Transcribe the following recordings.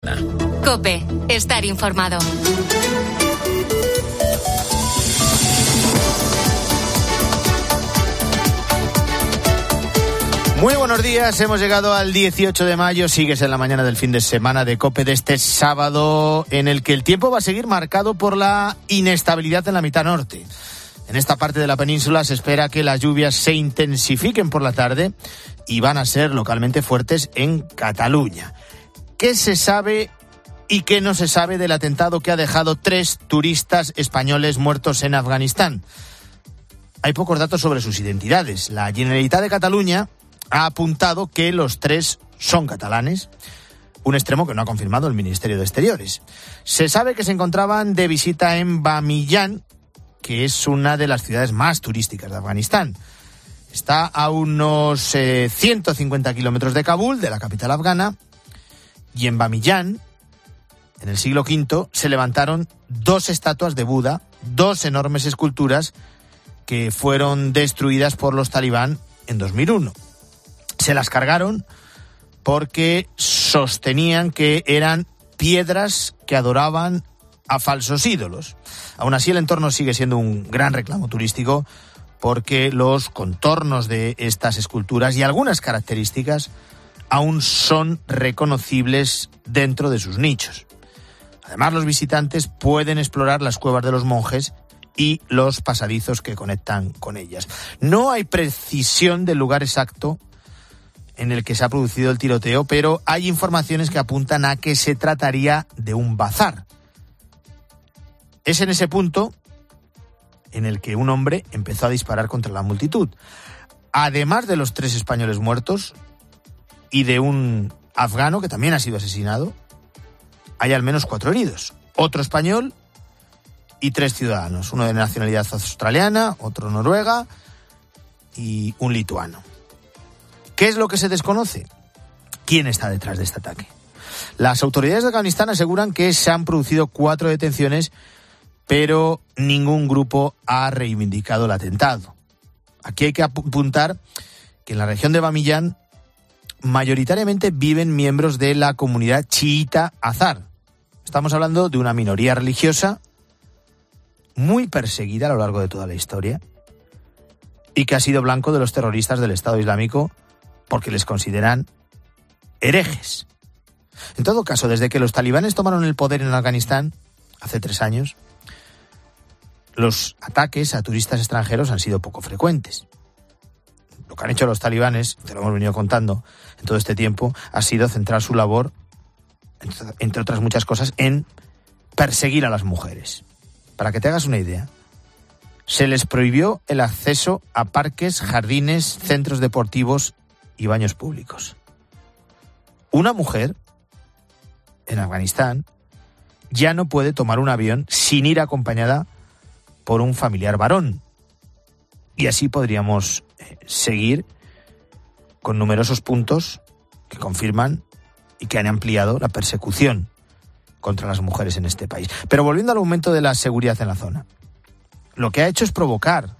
COPE, estar informado. Muy buenos días, hemos llegado al 18 de mayo, sigues en la mañana del fin de semana de COPE de este sábado, en el que el tiempo va a seguir marcado por la inestabilidad en la mitad norte. En esta parte de la península se espera que las lluvias se intensifiquen por la tarde y van a ser localmente fuertes en Cataluña. ¿Qué se sabe y qué no se sabe del atentado que ha dejado 3 turistas españoles muertos en Afganistán? Hay pocos datos sobre sus identidades. La Generalitat de Cataluña ha apuntado que los 3 son catalanes, un extremo que no ha confirmado el Ministerio de Exteriores. Se sabe que se encontraban de visita en Bamillán, que es una de las ciudades más turísticas de Afganistán. Está a unos 150 kilómetros de Kabul, de la capital afgana, y en Bamillán, en el siglo V, se levantaron 2 estatuas de Buda, 2 enormes esculturas que fueron destruidas por los talibán en 2001. Se las cargaron porque sostenían que eran piedras que adoraban a falsos ídolos. Aún así, el entorno sigue siendo un gran reclamo turístico porque los contornos de estas esculturas y algunas características aún son reconocibles dentro de sus nichos. Además, los visitantes pueden explorar las cuevas de los monjes y los pasadizos que conectan con ellas. No hay precisión del lugar exacto en el que se ha producido el tiroteo, pero hay informaciones que apuntan a que se trataría de un bazar. Es en ese punto en el que un hombre empezó a disparar contra la multitud. Además de los 3 españoles muertos y de un afgano que también ha sido asesinado, hay al menos 4 heridos. Otro español y 3 ciudadanos. Uno de nacionalidad australiana, otro noruega y un lituano. ¿Qué es lo que se desconoce? ¿Quién está detrás de este ataque? Las autoridades de Afganistán aseguran que se han producido 4 detenciones, pero ningún grupo ha reivindicado el atentado. Aquí hay que apuntar que en la región de Bamillán mayoritariamente viven miembros de la comunidad chiita Azar. Estamos hablando de una minoría religiosa muy perseguida a lo largo de toda la historia y que ha sido blanco de los terroristas del Estado Islámico porque les consideran herejes. En todo caso, desde que los talibanes tomaron el poder en Afganistán, hace 3 años, los ataques a turistas extranjeros han sido poco frecuentes. Lo que han hecho los talibanes, te lo hemos venido contando en todo este tiempo, ha sido centrar su labor, entre otras muchas cosas, en perseguir a las mujeres. Para que te hagas una idea, se les prohibió el acceso a parques, jardines, centros deportivos y baños públicos. Una mujer en Afganistán ya no puede tomar un avión sin ir acompañada por un familiar varón. Y así podríamos seguir con numerosos puntos que confirman y que han ampliado la persecución contra las mujeres en este país. Pero volviendo al aumento de la seguridad en la zona, lo que ha hecho es provocar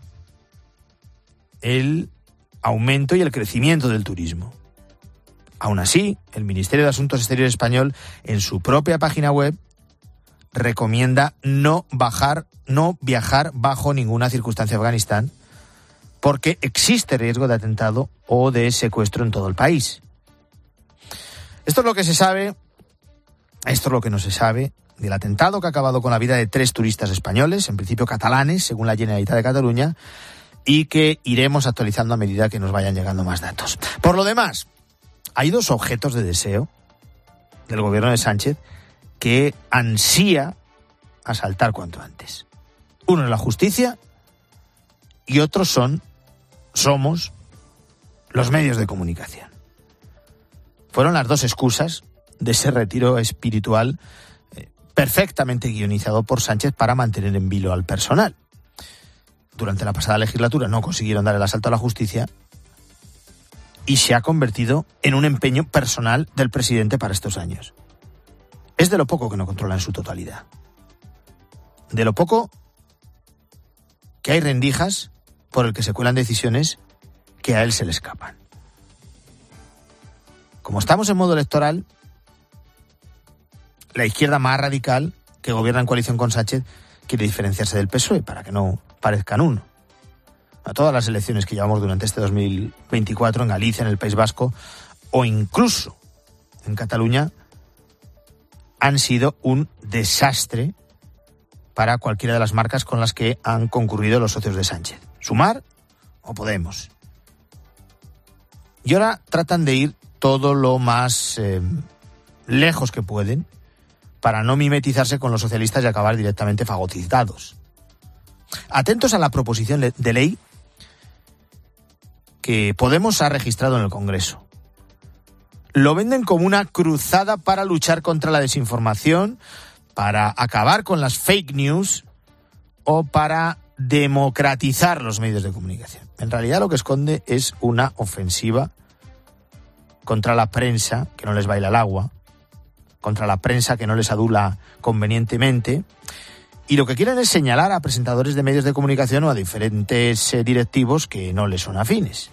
el aumento y el crecimiento del turismo. Aún así, el Ministerio de Asuntos Exteriores español, en su propia página web, recomienda no viajar bajo ninguna circunstancia a Afganistán, porque existe riesgo de atentado o de secuestro en todo el país. Esto es lo que se sabe, esto es lo que no se sabe del atentado que ha acabado con la vida de 3 turistas españoles, en principio catalanes, según la Generalitat de Cataluña, y que iremos actualizando a medida que nos vayan llegando más datos. Por lo demás, hay 2 objetos de deseo del gobierno de Sánchez que ansía asaltar cuanto antes. Uno es la justicia y otros somos los medios de comunicación. Fueron las 2 excusas de ese retiro espiritual perfectamente guionizado por Sánchez para mantener en vilo al personal. Durante la pasada legislatura no consiguieron dar el asalto a la justicia y se ha convertido en un empeño personal del presidente para estos años. Es de lo poco que no controla en su totalidad. De lo poco que hay rendijas por el que se cuelan decisiones que a él se le escapan. Como estamos en modo electoral, la izquierda más radical que gobierna en coalición con Sánchez quiere diferenciarse del PSOE para que no parezcan uno. A todas las elecciones que llevamos durante este 2024 en Galicia, en el País Vasco o incluso en Cataluña han sido un desastre para cualquiera de las marcas con las que han concurrido los socios de Sánchez. Sumar o Podemos. Y ahora tratan de ir todo lo más lejos que pueden para no mimetizarse con los socialistas y acabar directamente fagocitados. Atentos a la proposición de ley que Podemos ha registrado en el Congreso. Lo venden como una cruzada para luchar contra la desinformación, para acabar con las fake news o para democratizar los medios de comunicación. En realidad lo que esconde es una ofensiva contra la prensa que no les baila el agua, contra la prensa que no les adula convenientemente, y lo que quieren es señalar a presentadores de medios de comunicación o a diferentes directivos que no les son afines.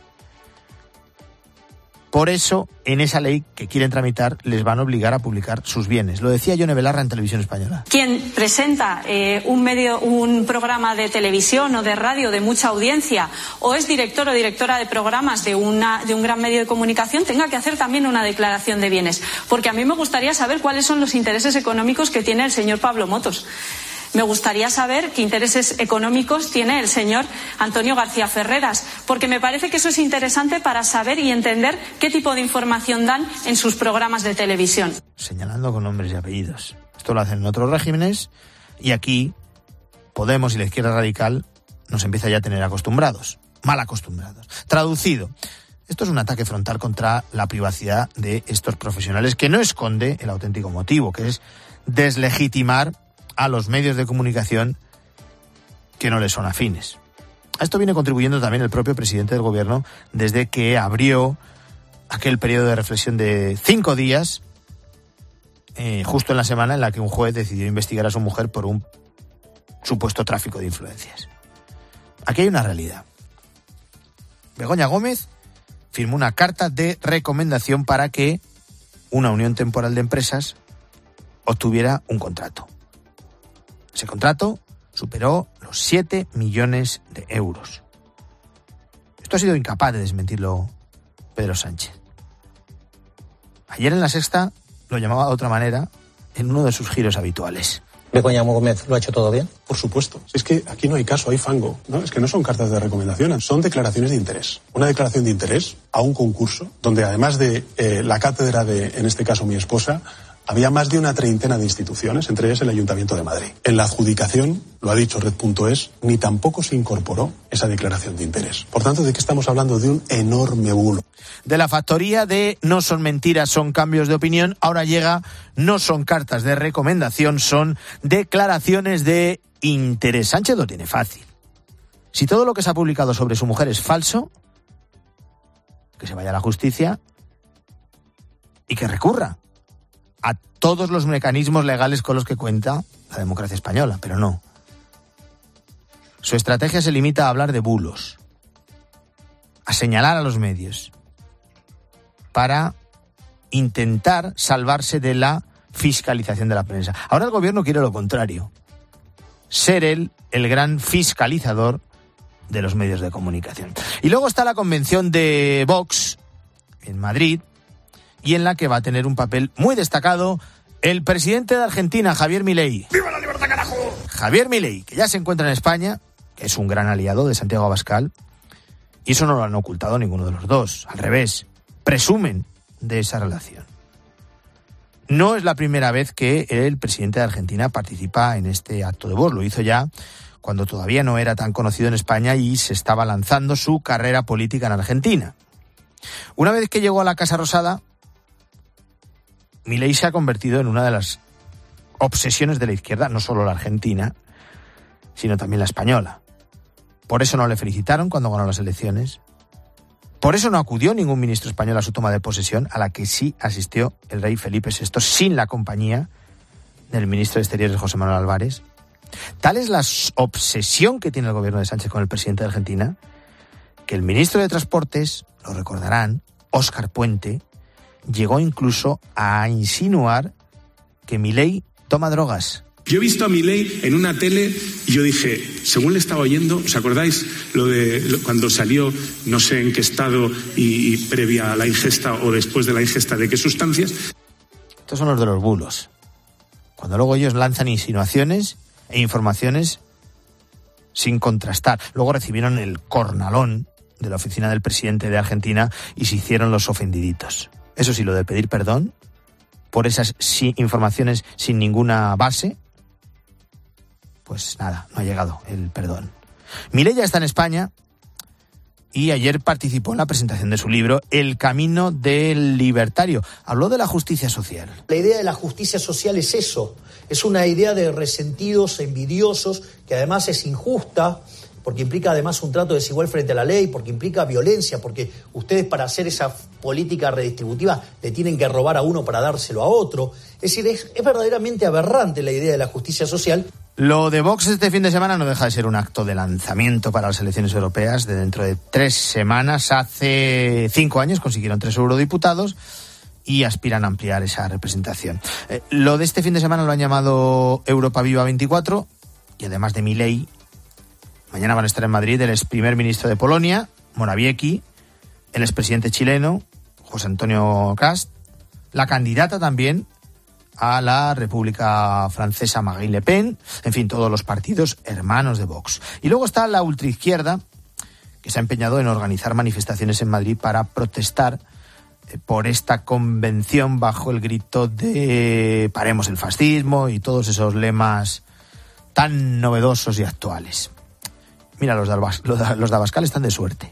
Por eso, en esa ley que quieren tramitar, les van a obligar a publicar sus bienes. Lo decía Yone Belarra en Televisión Española. Quien presenta un programa de televisión o de radio de mucha audiencia, o es director o directora de programas de un gran medio de comunicación, tenga que hacer también una declaración de bienes. Porque a mí me gustaría saber cuáles son los intereses económicos que tiene el señor Pablo Motos. Me gustaría saber qué intereses económicos tiene el señor Antonio García Ferreras, porque me parece que eso es interesante para saber y entender qué tipo de información dan en sus programas de televisión. Señalando con nombres y apellidos. Esto lo hacen en otros regímenes y aquí Podemos y la izquierda radical nos empieza ya a tener acostumbrados, mal acostumbrados. Traducido, esto es un ataque frontal contra la privacidad de estos profesionales que no esconde el auténtico motivo, que es deslegitimar a los medios de comunicación que no les son afines. A esto viene contribuyendo también el propio presidente del gobierno desde que abrió aquel periodo de reflexión de 5 días, justo en la semana en la que un juez decidió investigar a su mujer por un supuesto tráfico de influencias. Aquí hay una realidad. Begoña Gómez firmó una carta de recomendación para que una unión temporal de empresas obtuviera un contrato. Ese contrato superó los 7 millones de euros. Esto ha sido incapaz de desmentirlo Pedro Sánchez. Ayer en La Sexta lo llamaba de otra manera en uno de sus giros habituales. Begoña Gómez, ¿lo ha hecho todo bien? Por supuesto. Es que aquí no hay caso, hay fango, ¿no? Es que no son cartas de recomendación, son declaraciones de interés. Una declaración de interés a un concurso donde además de la cátedra de, en este caso, mi esposa, había más de una treintena de instituciones, entre ellas el Ayuntamiento de Madrid. En la adjudicación, lo ha dicho Red.es, ni tampoco se incorporó esa declaración de interés. Por tanto, ¿de qué estamos hablando? De un enorme bulo. De la factoría de no son mentiras, son cambios de opinión, ahora llega, no son cartas de recomendación, son declaraciones de interés. Sánchez lo tiene fácil. Si todo lo que se ha publicado sobre su mujer es falso, que se vaya a la justicia y que recurra a todos los mecanismos legales con los que cuenta la democracia española, pero no. Su estrategia se limita a hablar de bulos, a señalar a los medios, para intentar salvarse de la fiscalización de la prensa. Ahora el gobierno quiere lo contrario, ser él el gran fiscalizador de los medios de comunicación. Y luego está la convención de Vox en Madrid, y en la que va a tener un papel muy destacado el presidente de Argentina, Javier Milei. ¡Viva la libertad, carajo! Javier Milei, que ya se encuentra en España, que es un gran aliado de Santiago Abascal, y eso no lo han ocultado ninguno de los dos. Al revés, presumen de esa relación. No es la primera vez que el presidente de Argentina participa en este acto de voz. Lo hizo ya cuando todavía no era tan conocido en España y se estaba lanzando su carrera política en Argentina. Una vez que llegó a la Casa Rosada, Milei se ha convertido en una de las obsesiones de la izquierda, no solo la argentina, sino también la española. Por eso no le felicitaron cuando ganó las elecciones. Por eso no acudió ningún ministro español a su toma de posesión, a la que sí asistió el rey Felipe VI, sin la compañía del ministro de Exteriores, José Manuel Álvarez. Tal es la obsesión que tiene el gobierno de Sánchez con el presidente de Argentina, que el ministro de Transportes, lo recordarán, Óscar Puente, llegó incluso a insinuar que Milei toma drogas. Yo he visto a Milei en una tele y yo dije, según le estaba oyendo, ¿os acordáis cuando salió, no sé en qué estado y previa a la ingesta o después de la ingesta de qué sustancias? Estos son los de los bulos. Cuando luego ellos lanzan insinuaciones e informaciones sin contrastar. Luego recibieron el cornalón de la oficina del presidente de Argentina y se hicieron los ofendiditos. Eso sí, lo de pedir perdón por esas informaciones sin ninguna base, pues nada, no ha llegado el perdón. Milei ya está en España y ayer participó en la presentación de su libro El camino del libertario. Habló de la justicia social. La idea de la justicia social es eso, es una idea de resentidos, envidiosos, que además es injusta, porque implica además un trato desigual frente a la ley, porque implica violencia, porque ustedes para hacer esa política redistributiva le tienen que robar a uno para dárselo a otro. Es decir, es verdaderamente aberrante la idea de la justicia social. Lo de Vox este fin de semana no deja de ser un acto de lanzamiento para las elecciones europeas de dentro de 3 semanas. Hace 5 años consiguieron 3 eurodiputados y aspiran a ampliar esa representación. Lo de este fin de semana lo han llamado Europa Viva 24 y además de Milei, mañana van a estar en Madrid el ex primer ministro de Polonia, Morawiecki, el expresidente chileno, José Antonio Cast, la candidata también a la República Francesa, Marine Le Pen, en fin, todos los partidos hermanos de Vox. Y luego está la ultraizquierda, que se ha empeñado en organizar manifestaciones en Madrid para protestar por esta convención bajo el grito de paremos el fascismo y todos esos lemas tan novedosos y actuales. Mira, los de Abascal están de suerte.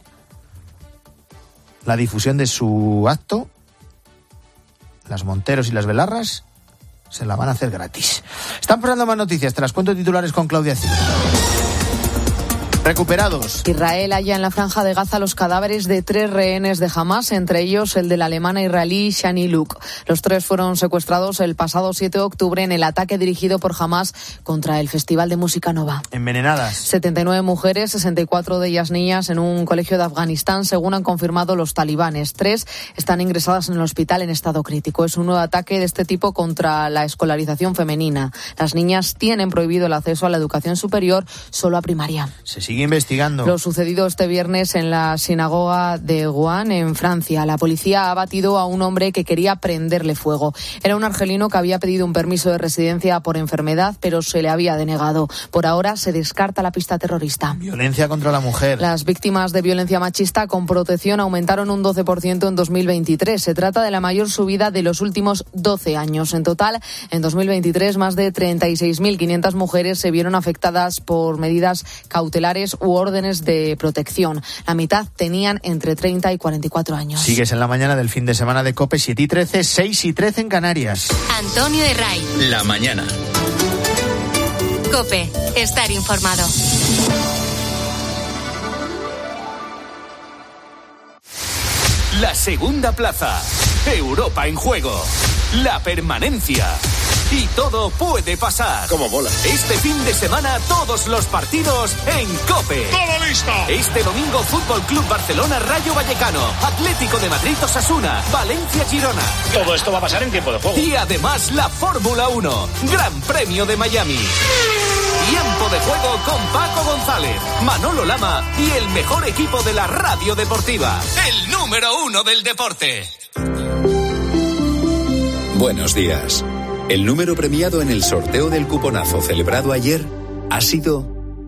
La difusión de su acto, las Monteros y las Belarras, se la van a hacer gratis. Están pasando más noticias, te las cuento titulares con Claudia Cid. Recuperados. Israel halla en la franja de Gaza los cadáveres de 3 rehenes de Hamás, entre ellos el de la alemana israelí Shani Luk. Los 3 fueron secuestrados el pasado 7 de octubre en el ataque dirigido por Hamás contra el Festival de Música Nova. Envenenadas. 79 mujeres, 64 de ellas niñas, en un colegio de Afganistán, según han confirmado los talibanes. 3 están ingresadas en el hospital en estado crítico. Es un nuevo ataque de este tipo contra la escolarización femenina. Las niñas tienen prohibido el acceso a la educación superior, solo a primaria. Se sigue investigando. Lo sucedido este viernes en la sinagoga de Rouen, en Francia. La policía ha abatido a un hombre que quería prenderle fuego. Era un argelino que había pedido un permiso de residencia por enfermedad, pero se le había denegado. Por ahora se descarta la pista terrorista. Violencia contra la mujer. Las víctimas de violencia machista con protección aumentaron un 12% en 2023. Se trata de la mayor subida de los últimos 12 años. En total, en 2023, más de 36.500 mujeres se vieron afectadas por medidas cautelares u órdenes de protección. La mitad tenían entre 30 y 44 años. Sigues en la mañana del fin de semana de COPE, 7 y 13, 6 y 13 en Canarias. Antonio Herray. La mañana. COPE, estar informado. La segunda plaza. Europa en juego. La permanencia. Y todo puede pasar. ¡Cómo mola! Este fin de semana todos los partidos en COPE. ¡Todo listo! Este domingo Fútbol Club Barcelona Rayo Vallecano, Atlético de Madrid Osasuna, Valencia Girona. Todo esto va a pasar en tiempo de juego. Y además la Fórmula 1, Gran Premio de Miami. Tiempo de juego con Paco González, Manolo Lama y el mejor equipo de la radio deportiva. El número 1 del deporte. Buenos días. El número premiado en el sorteo del cuponazo celebrado ayer ha sido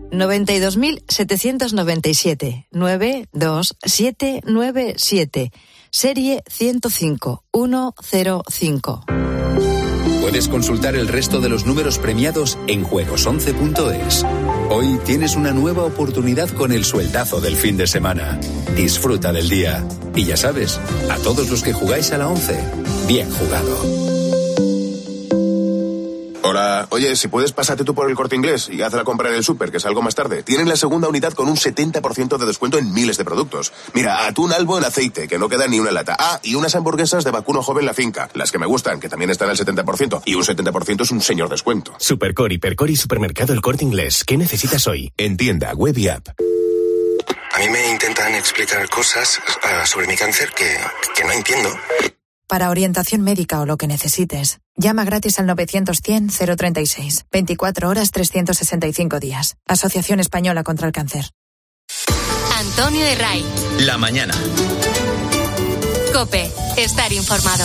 92.797 92797, serie 105105. Puedes consultar el resto de los números premiados en juegos11.es. Hoy tienes una nueva oportunidad con el sueldazo del fin de semana. Disfruta del día. Y ya sabes, a todos los que jugáis a la 11, bien jugado. Hola, oye, si puedes pásate tú por el Corte Inglés y haz la compra en el súper, que salgo más tarde. Tienen la segunda unidad con un 70% de descuento en miles de productos. Mira, atún Albo en aceite, que no queda ni una lata. Ah, y unas hamburguesas de vacuno joven La Finca, las que me gustan, que también están al 70%. Y un 70% es un señor descuento. Supercor, Hipercor y Supermercado El Corte Inglés. ¿Qué necesitas hoy? En tienda, web y app. A mí me intentan explicar cosas sobre mi cáncer que no entiendo. Para orientación médica o lo que necesites, llama gratis al 900-100-036. 24 horas, 365 días. Asociación Española contra el Cáncer. Antonio de Ray. La mañana. COPE. Estar informado.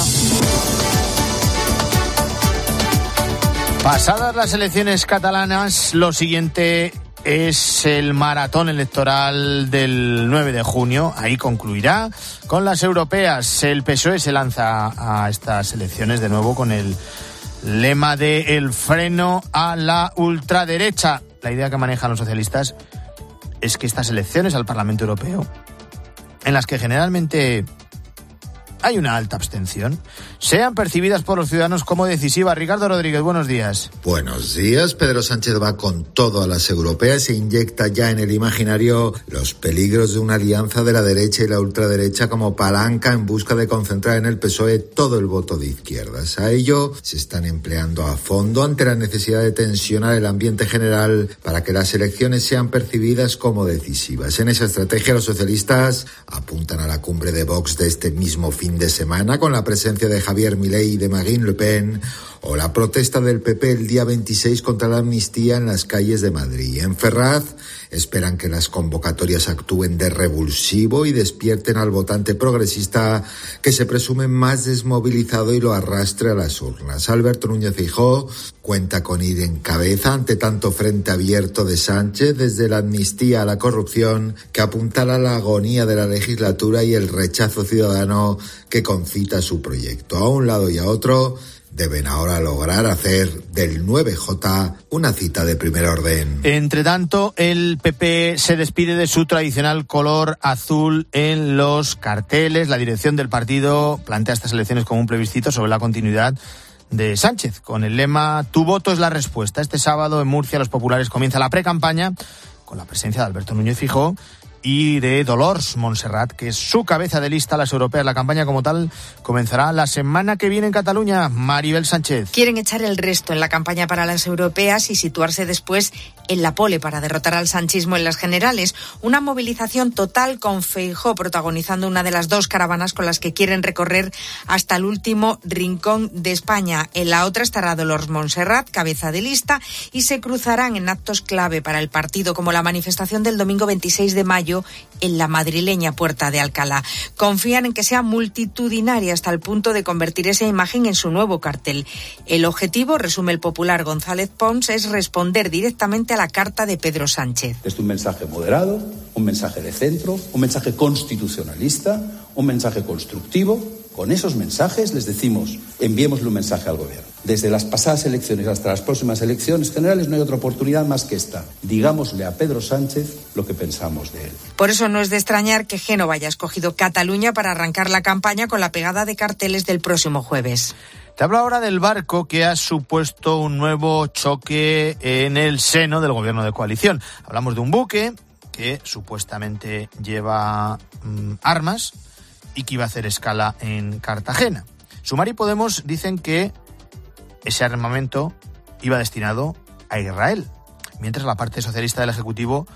Pasadas las elecciones catalanas, lo siguiente es el maratón electoral del 9 de junio. Ahí concluirá con las europeas. El PSOE se lanza a estas elecciones de nuevo con el lema de el freno a la ultraderecha. La idea que manejan los socialistas es que estas elecciones al Parlamento Europeo, en las que generalmente hay una alta abstención, sean percibidas por los ciudadanos como decisivas. Ricardo Rodríguez, buenos días. Buenos días. Pedro Sánchez va con todo a las europeas e inyecta ya en el imaginario los peligros de una alianza de la derecha y la ultraderecha como palanca en busca de concentrar en el PSOE todo el voto de izquierdas. A ello se están empleando a fondo ante la necesidad de tensionar el ambiente general para que las elecciones sean percibidas como decisivas. En esa estrategia los socialistas apuntan a la cumbre de Vox de este mismo fin de semana con la presencia de Javier Milei y de Marine Le Pen, o la protesta del PP el día 26 contra la amnistía en las calles de Madrid. En Ferraz esperan que las convocatorias actúen de revulsivo y despierten al votante progresista que se presume más desmovilizado y lo arrastre a las urnas. Alberto Núñez Feijóo cuenta con ir en cabeza ante tanto frente abierto de Sánchez, desde la amnistía a la corrupción, que apuntala la agonía de la legislatura y el rechazo ciudadano que concita su proyecto. A un lado y a otro deben ahora lograr hacer del 9J una cita de primer orden. Entre tanto, el PP se despide de su tradicional color azul en los carteles. La dirección del partido plantea estas elecciones como un plebiscito sobre la continuidad de Sánchez, con el lema "Tu voto es la respuesta". Este sábado en Murcia los populares comienza la precampaña con la presencia de Alberto Núñez Feijóo y de Dolors Montserrat, que es su cabeza de lista a las europeas. La campaña como tal comenzará la semana que viene en Cataluña. Maribel Sánchez. Quieren echar el resto en la campaña para las europeas y situarse después en la pole para derrotar al sanchismo en las generales. Una movilización total con Feijóo protagonizando una de las dos caravanas con las que quieren recorrer hasta el último rincón de España. En la otra estará Dolors Montserrat, cabeza de lista, y se cruzarán en actos clave para el partido, como la manifestación del domingo 26 de mayo en la madrileña Puerta de Alcalá. Confían en que sea multitudinaria hasta el punto de convertir esa imagen en su nuevo cartel. El objetivo, resume el popular González Pons, es responder directamente a la carta de Pedro Sánchez. Es un mensaje moderado, un mensaje de centro, un mensaje constitucionalista, un mensaje constructivo. Con esos mensajes les decimos, enviémosle un mensaje al gobierno. Desde las pasadas elecciones hasta las próximas elecciones generales no hay otra oportunidad más que esta. Digámosle a Pedro Sánchez lo que pensamos de él. Por eso no es de extrañar que Génova haya escogido Cataluña para arrancar la campaña con la pegada de carteles del próximo jueves. Te hablo ahora del barco que ha supuesto un nuevo choque en el seno del gobierno de coalición. Hablamos de un buque que supuestamente lleva armas y que iba a hacer escala en Cartagena. Sumar y Podemos dicen que ese armamento iba destinado a Israel, mientras la parte socialista del Ejecutivo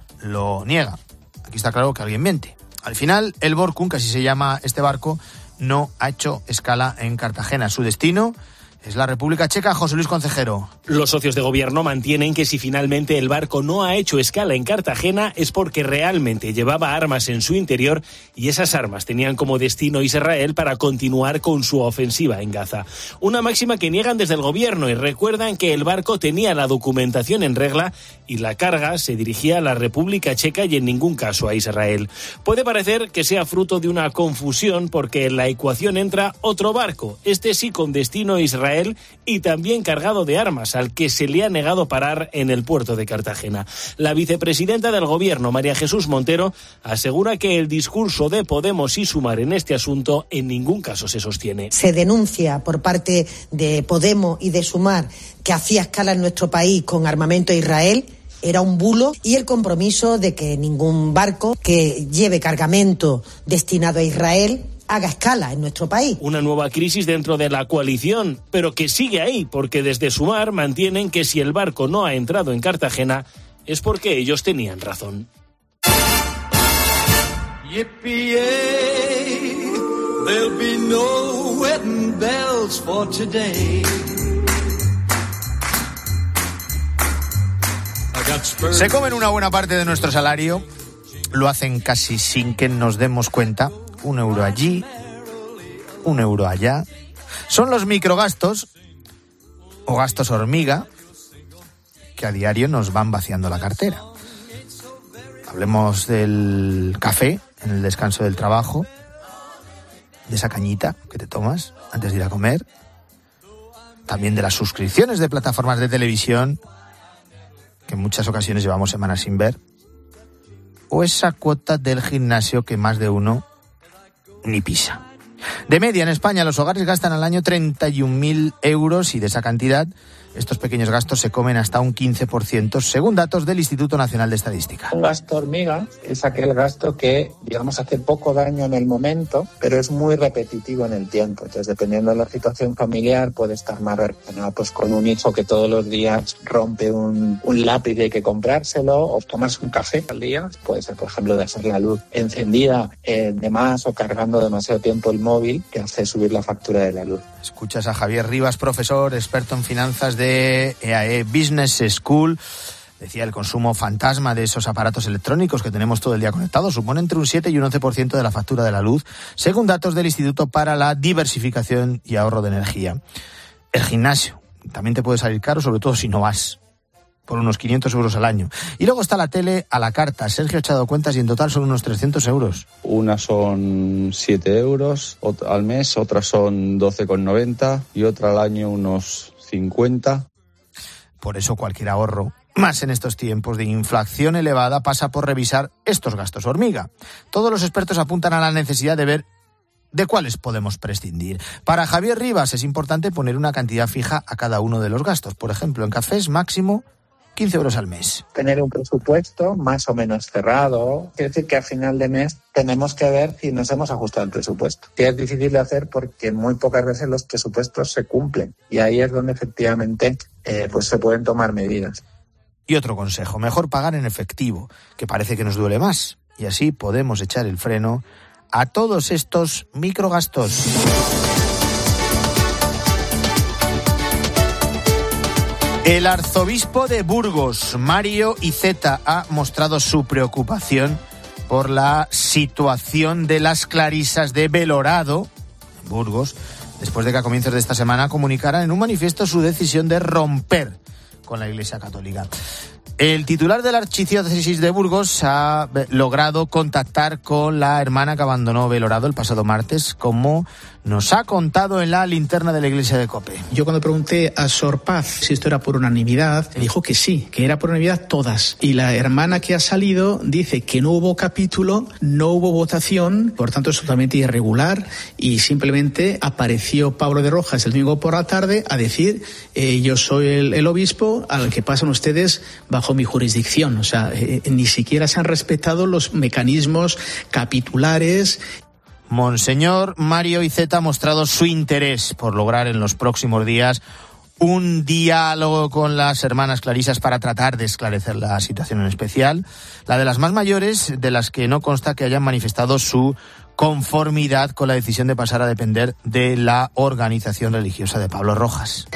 lo niega. Aquí está claro que alguien miente. Al final, el Borkum, que así se llama este barco, no ha hecho escala en Cartagena. Su destino es la República Checa. José Luis Concejero. Los socios de gobierno mantienen que si finalmente el barco no ha hecho escala en Cartagena es porque realmente llevaba armas en su interior y esas armas tenían como destino Israel para continuar con su ofensiva en Gaza. Una máxima que niegan desde el gobierno y recuerdan que el barco tenía la documentación en regla y la carga se dirigía a la República Checa y en ningún caso a Israel. Puede parecer que sea fruto de una confusión porque en la ecuación entra otro barco, este sí con destino a Israel y también cargado de armas, al que se le ha negado parar en el puerto de Cartagena. La vicepresidenta del Gobierno, María Jesús Montero, asegura que el discurso de Podemos y Sumar en este asunto en ningún caso se sostiene. Se denuncia por parte de Podemos y de Sumar que hacía escala en nuestro país con armamento a Israel. Era un bulo, y el compromiso de que ningún barco que lleve cargamento destinado a Israel haga escala en nuestro país. Una nueva crisis dentro de la coalición, pero que sigue ahí, porque desde Sumar mantienen que si el barco no ha entrado en Cartagena es porque ellos tenían razón. Yippee-yay, there'll be no wedding bells for today. Se comen una buena parte de nuestro salario, lo hacen casi sin que nos demos cuenta. 1 euro allí, 1 euro allá. Son los microgastos o gastos hormiga que a diario nos van vaciando la cartera. Hablemos del café en el descanso del trabajo, de esa cañita que te tomas antes de ir a comer, también de las suscripciones de plataformas de televisión, que en muchas ocasiones llevamos semanas sin ver, o esa cuota del gimnasio que más de uno ni pisa. De media, en España, los hogares gastan al año 31.000 euros y de esa cantidad, estos pequeños gastos se comen hasta un 15%, según datos del Instituto Nacional de Estadística. Un gasto hormiga es aquel gasto que, digamos, hace poco daño en el momento, pero es muy repetitivo en el tiempo. Entonces, dependiendo de la situación familiar, puede estar más relacionado pues, con un hijo que todos los días rompe un lápiz y hay que comprárselo, o tomarse un café al día. Puede ser, por ejemplo, dejar la luz encendida de más o cargando demasiado tiempo el móvil, que hace subir la factura de la luz. Escuchas a Javier Rivas, profesor, experto en finanzas de EAE Business School. Decía, el consumo fantasma de esos aparatos electrónicos que tenemos todo el día conectados supone entre un 7 y un 11% de la factura de la luz, según datos del Instituto para la Diversificación y Ahorro de Energía. El gimnasio también te puede salir caro, sobre todo si no vas, por unos 500 euros al año. Y luego está la tele a la carta. Sergio ha echado cuentas y en total son unos 300 euros. Unas son 7 euros al mes, otras son 12,90 y otra al año unos 50. Por eso cualquier ahorro, más en estos tiempos de inflación elevada, pasa por revisar estos gastos hormiga. Todos los expertos apuntan a la necesidad de ver de cuáles podemos prescindir. Para Javier Rivas es importante poner una cantidad fija a cada uno de los gastos. Por ejemplo, en cafés máximo 15 euros al mes. Tener un presupuesto más o menos cerrado, quiere decir que a final de mes tenemos que ver si nos hemos ajustado el presupuesto. Que es difícil de hacer porque muy pocas veces los presupuestos se cumplen y ahí es donde efectivamente pues se pueden tomar medidas. Y otro consejo, mejor pagar en efectivo, que parece que nos duele más, y así podemos echar el freno a todos estos microgastos. El arzobispo de Burgos, Mario Iceta, ha mostrado su preocupación por la situación de las clarisas de Belorado, en Burgos, después de que a comienzos de esta semana comunicaran en un manifiesto su decisión de romper con la Iglesia Católica. El titular de la Archidiócesis de Burgos ha logrado contactar con la hermana que abandonó Belorado el pasado martes, como nos ha contado en la linterna de la iglesia de COPE. Yo cuando pregunté a Sor Paz si esto era por unanimidad, me dijo que sí, que era por unanimidad todas. Y la hermana que ha salido dice que no hubo capítulo, no hubo votación, por tanto es totalmente irregular, y simplemente apareció Pablo de Rojas el domingo por la tarde a decir yo soy el obispo al que pasan ustedes bajo mi jurisdicción. O sea, ni siquiera se han respetado los mecanismos capitulares. Monseñor Mario Iceta ha mostrado su interés por lograr en los próximos días un diálogo con las hermanas clarisas para tratar de esclarecer la situación en especial, la de las más mayores, de las que no consta que hayan manifestado su conformidad con la decisión de pasar a depender de la organización religiosa de Pablo Rojas.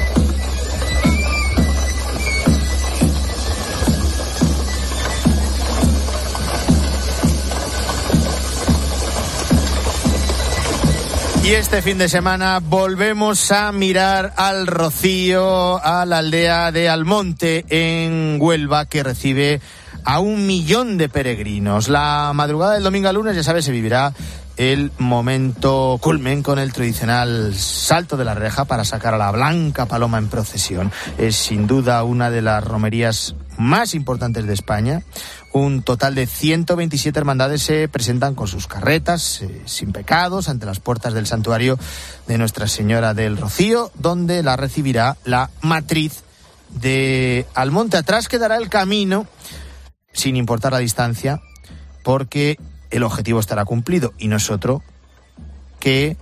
Y este fin de semana volvemos a mirar al Rocío, a la aldea de Almonte, en Huelva, que recibe a 1 millón de peregrinos. La madrugada del domingo al lunes, ya sabes, se vivirá el momento culmen con el tradicional salto de la reja para sacar a la Blanca Paloma en procesión. Es sin duda una de las romerías más importantes de España. Un total de 127 hermandades se presentan con sus carretas, sin pecados, ante las puertas del santuario de Nuestra Señora del Rocío, donde la recibirá la matriz de Almonte. Atrás quedará el camino, sin importar la distancia, porque el objetivo estará cumplido, y no es otro que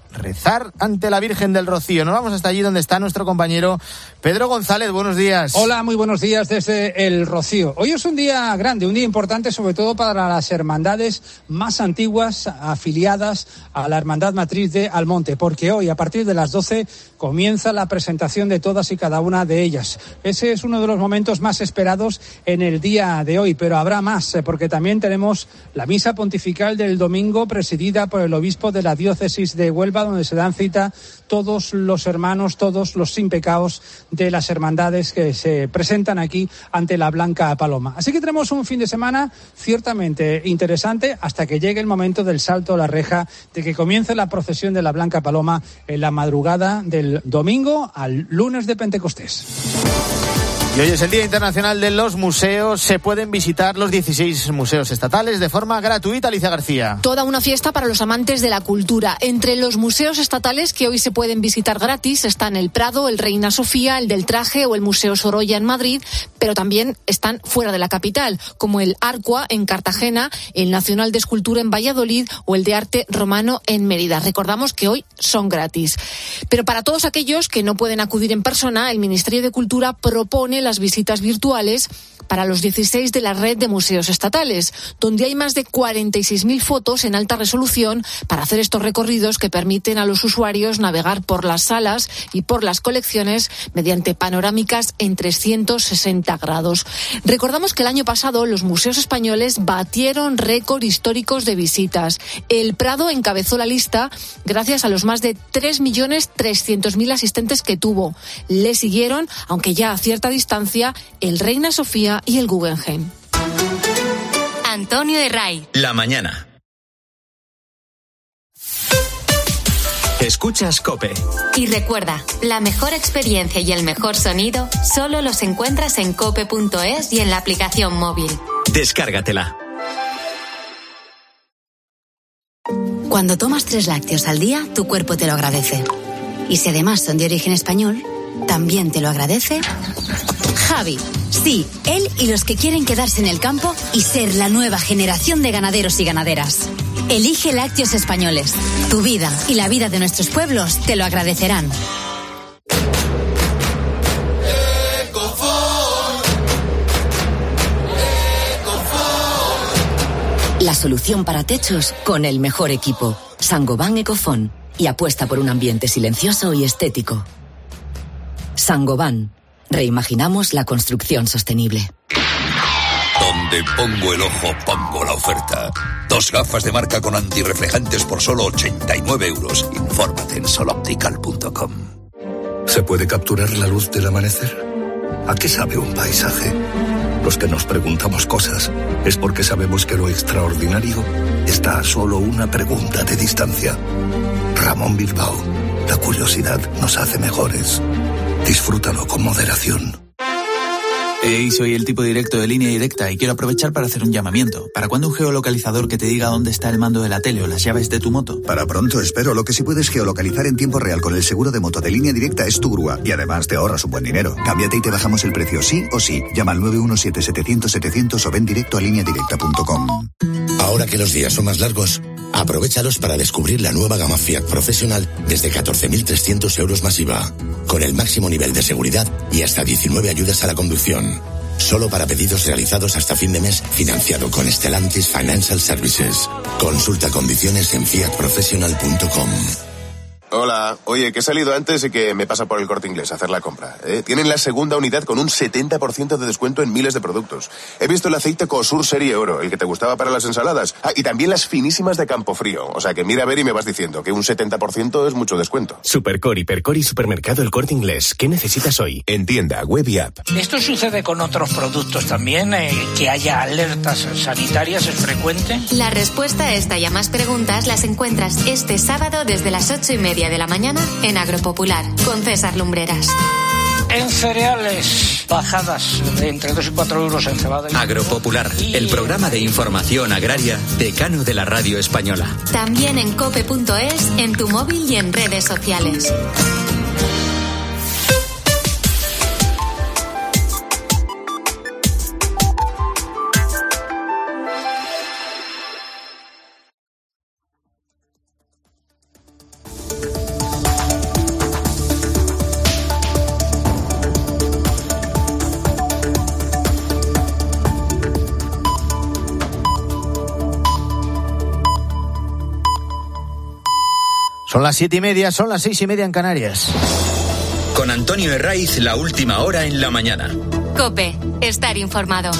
rezar ante la Virgen del Rocío. Nos vamos hasta allí donde está nuestro compañero Pedro González. Buenos días. Hola, muy buenos días desde el Rocío. Hoy es un día grande, un día importante sobre todo para las hermandades más antiguas afiliadas a la Hermandad Matriz de Almonte, porque hoy a partir de las 12 comienza la presentación de todas y cada una de ellas. Ese es uno de los momentos más esperados en el día de hoy, pero habrá más, porque también tenemos la misa pontifical del domingo presidida por el obispo de la diócesis de Huelva, donde se dan cita todos los hermanos, todos los sin pecados de las hermandades que se presentan aquí ante la Blanca Paloma. Así que tenemos un fin de semana ciertamente interesante hasta que llegue el momento del salto a la reja, de que comience la procesión de la Blanca Paloma en la madrugada del domingo al lunes de Pentecostés. Y hoy es el Día Internacional de los Museos. Se pueden visitar los 16 museos estatales de forma gratuita, Alicia García. Toda una fiesta para los amantes de la cultura. Entre los museos estatales que hoy se pueden visitar gratis están el Prado, el Reina Sofía, el del Traje o el Museo Sorolla en Madrid, pero también están fuera de la capital, como el Arcua en Cartagena, el Nacional de Escultura en Valladolid o el de Arte Romano en Mérida. Recordamos que hoy son gratis. Pero para todos aquellos que no pueden acudir en persona, el Ministerio de Cultura propone las visitas virtuales para los 16 de la red de museos estatales, donde hay más de 46.000 fotos en alta resolución para hacer estos recorridos que permiten a los usuarios navegar por las salas y por las colecciones mediante panorámicas en 360 grados. Recordamos que el año pasado los museos españoles batieron récord históricos de visitas. El Prado encabezó la lista gracias a los más de 3.300.000 asistentes que tuvo. Le siguieron, aunque ya a cierta distancia, el Reina Sofía y el Guggenheim. Antonio de Ray. La mañana. Escuchas COPE. Y recuerda, la mejor experiencia y el mejor sonido solo los encuentras en cope.es y en la aplicación móvil. Descárgatela. Cuando tomas 3 lácteos al día, tu cuerpo te lo agradece. Y si además son de origen español, también te lo agradece Javi. Sí, él y los que quieren quedarse en el campo y ser la nueva generación de ganaderos y ganaderas. Elige lácteos españoles. Tu vida y la vida de nuestros pueblos te lo agradecerán. La solución para techos con el mejor equipo. Saint-Gobain Ecofon. Y apuesta por un ambiente silencioso y estético. Saint-Gobain. Reimaginamos la construcción sostenible. Donde pongo el ojo, pongo la oferta. 2 gafas de marca con antirreflejantes por solo 89 euros. Infórmate en soloptical.com. ¿Se puede capturar la luz del amanecer? ¿A qué sabe un paisaje? Los que nos preguntamos cosas es porque sabemos que lo extraordinario está a solo una pregunta de distancia. Ramón Bilbao. La curiosidad nos hace mejores. Disfrútalo con moderación. Hey, soy el tipo directo de Línea Directa y quiero aprovechar para hacer un llamamiento. ¿Para cuándo un geolocalizador que te diga dónde está el mando de la tele o las llaves de tu moto? Para pronto, espero. Lo que sí puedes geolocalizar en tiempo real con el seguro de moto de Línea Directa es tu grúa. Y además te ahorras un buen dinero. Cámbiate y te bajamos el precio sí o sí. Llama al 917-700-700 o ven directo a lineadirecta.com. Ahora que los días son más largos, aprovéchalos para descubrir la nueva gama Fiat Professional desde 14.300 euros más IVA, con el máximo nivel de seguridad y hasta 19 ayudas a la conducción. Solo para pedidos realizados hasta fin de mes, financiado con Stellantis Financial Services. Consulta condiciones en fiatprofessional.com. Hola, oye, que he salido antes y que me pasa por el Corte Inglés a hacer la compra. Tienen la segunda unidad con un 70% de descuento en miles de productos. He visto el aceite Cosur Serie Oro, el que te gustaba para las ensaladas. Ah, y también las finísimas de Campofrío. O sea que mira a ver y me vas diciendo que un 70% es mucho descuento. Supercor, Hipercor y Supermercado El Corte Inglés. ¿Qué necesitas hoy? En tienda, web y app. ¿Esto sucede con otros productos también? ¿Que haya alertas sanitarias es frecuente? La respuesta a esta y a más preguntas las encuentras este sábado desde las 8:30 de la mañana en Agropopular con César Lumbreras. En cereales, bajadas de entre 2 y 4 euros en cebada. Agropopular, el programa de información agraria decano de la radio española. También en cope.es, en tu móvil y en redes sociales. Son las 7:30, son las 6:30 en Canarias. Con Antonio Herraiz, la última hora en la mañana. COPE, estar informado.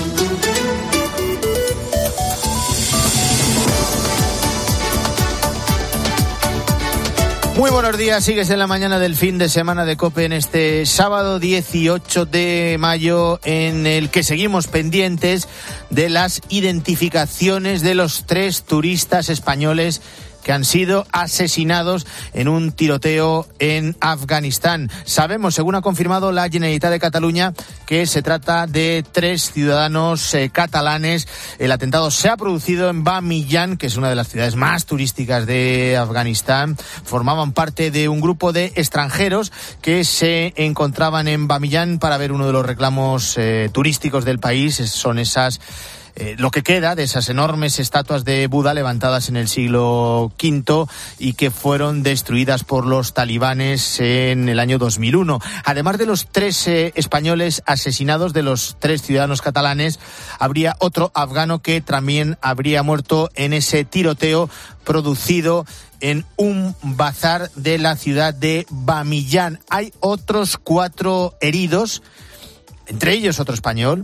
Muy buenos días, sigues en la mañana del fin de semana de COPE en este sábado 18 de mayo en el que seguimos pendientes de las identificaciones de los 3 turistas españoles que han sido asesinados en un tiroteo en Afganistán. Sabemos, según ha confirmado la Generalitat de Cataluña, que se trata de 3 ciudadanos catalanes. El atentado se ha producido en Bamillán, que es una de las ciudades más turísticas de Afganistán. Formaban parte de un grupo de extranjeros que se encontraban en Bamillán para ver uno de los reclamos turísticos del país. Son esas lo que queda de esas enormes estatuas de Buda levantadas en el siglo V y que fueron destruidas por los talibanes en el año 2001. Además de los 3 españoles asesinados, de los 3 ciudadanos catalanes, habría otro afgano que también habría muerto en ese tiroteo producido en un bazar de la ciudad de Bamillán. Hay otros 4 heridos, entre ellos otro español,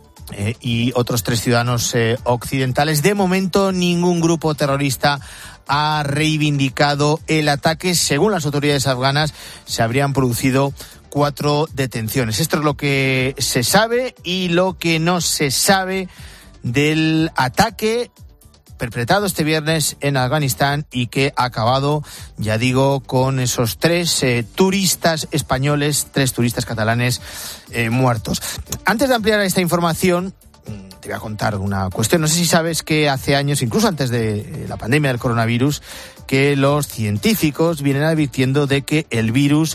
y otros 3 ciudadanos occidentales. De momento, ningún grupo terrorista ha reivindicado el ataque. Según las autoridades afganas, se habrían producido 4 detenciones. Esto es lo que se sabe, y lo que no se sabe del ataque perpetrado este viernes en Afganistán y que ha acabado, ya digo, con esos 3 turistas españoles, 3 turistas catalanes muertos. Antes de ampliar esta información, te voy a contar una cuestión. No sé si sabes que hace años, incluso antes de la pandemia del coronavirus, que los científicos vienen advirtiendo de que el virus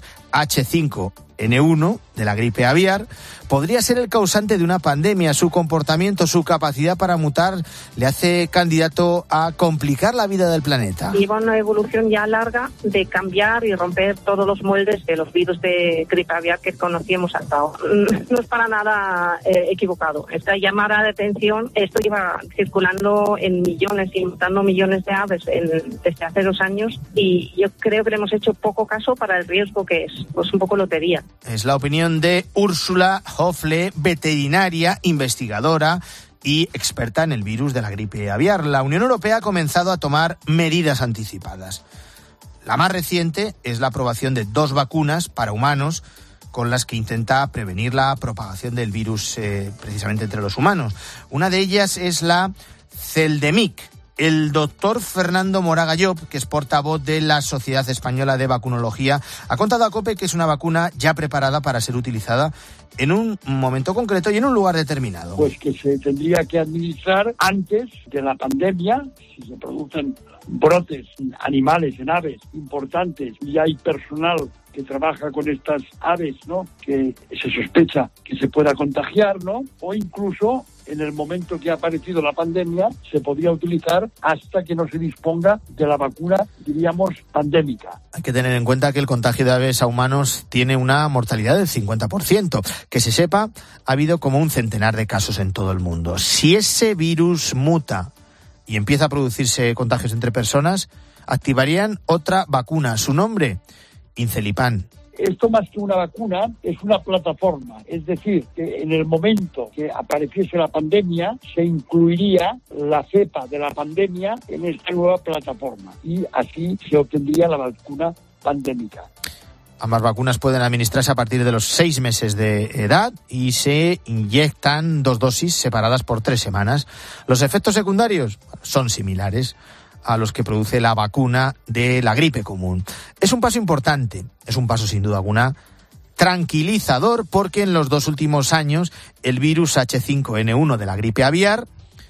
H5N1 de la gripe aviar podría ser el causante de una pandemia. Su comportamiento, su capacidad para mutar, le hace candidato a complicar la vida del planeta. Lleva una evolución ya larga de cambiar y romper todos los moldes de los virus de gripe aviar que conocíamos hasta ahora. No es para nada equivocado. Esta llamada de atención, esto lleva circulando en millones y matando millones de aves desde hace 2 años, y yo creo que le hemos hecho poco caso para el riesgo que es. Pues un poco lotería. Es la opinión de Úrsula Hofle, veterinaria, investigadora y experta en el virus de la gripe aviar. La Unión Europea ha comenzado a tomar medidas anticipadas. La más reciente es la aprobación de 2 vacunas para humanos con las que intenta prevenir la propagación del virus precisamente entre los humanos. Una de ellas es la Celdemic. El doctor Fernando Moraga Llop, que es portavoz de la Sociedad Española de Vacunología, ha contado a COPE que es una vacuna ya preparada para ser utilizada en un momento concreto y en un lugar determinado. Pues que se tendría que administrar antes de la pandemia, si se producen brotes animales en aves importantes y hay personal que trabaja con estas aves, ¿no?, que se sospecha que se pueda contagiar, ¿no?, o incluso en el momento que ha aparecido la pandemia se podía utilizar hasta que no se disponga de la vacuna, diríamos, pandémica. Hay que tener en cuenta que el contagio de aves a humanos tiene una mortalidad del 50%. Que se sepa, ha habido como un centenar de casos en todo el mundo. Si ese virus muta y empieza a producirse contagios entre personas, activarían otra vacuna. Su nombre, Incelipan. Esto, más que una vacuna, es una plataforma. Es decir, que en el momento que apareciese la pandemia, se incluiría la cepa de la pandemia en esta nueva plataforma. Y así se obtendría la vacuna pandémica. Ambas vacunas pueden administrarse a partir de los 6 meses de edad y se inyectan 2 dosis separadas por 3 semanas. Los efectos secundarios son similares a los que produce la vacuna de la gripe común. Es un paso importante, es un paso sin duda alguna tranquilizador, porque en los 2 últimos años el virus H5N1 de la gripe aviar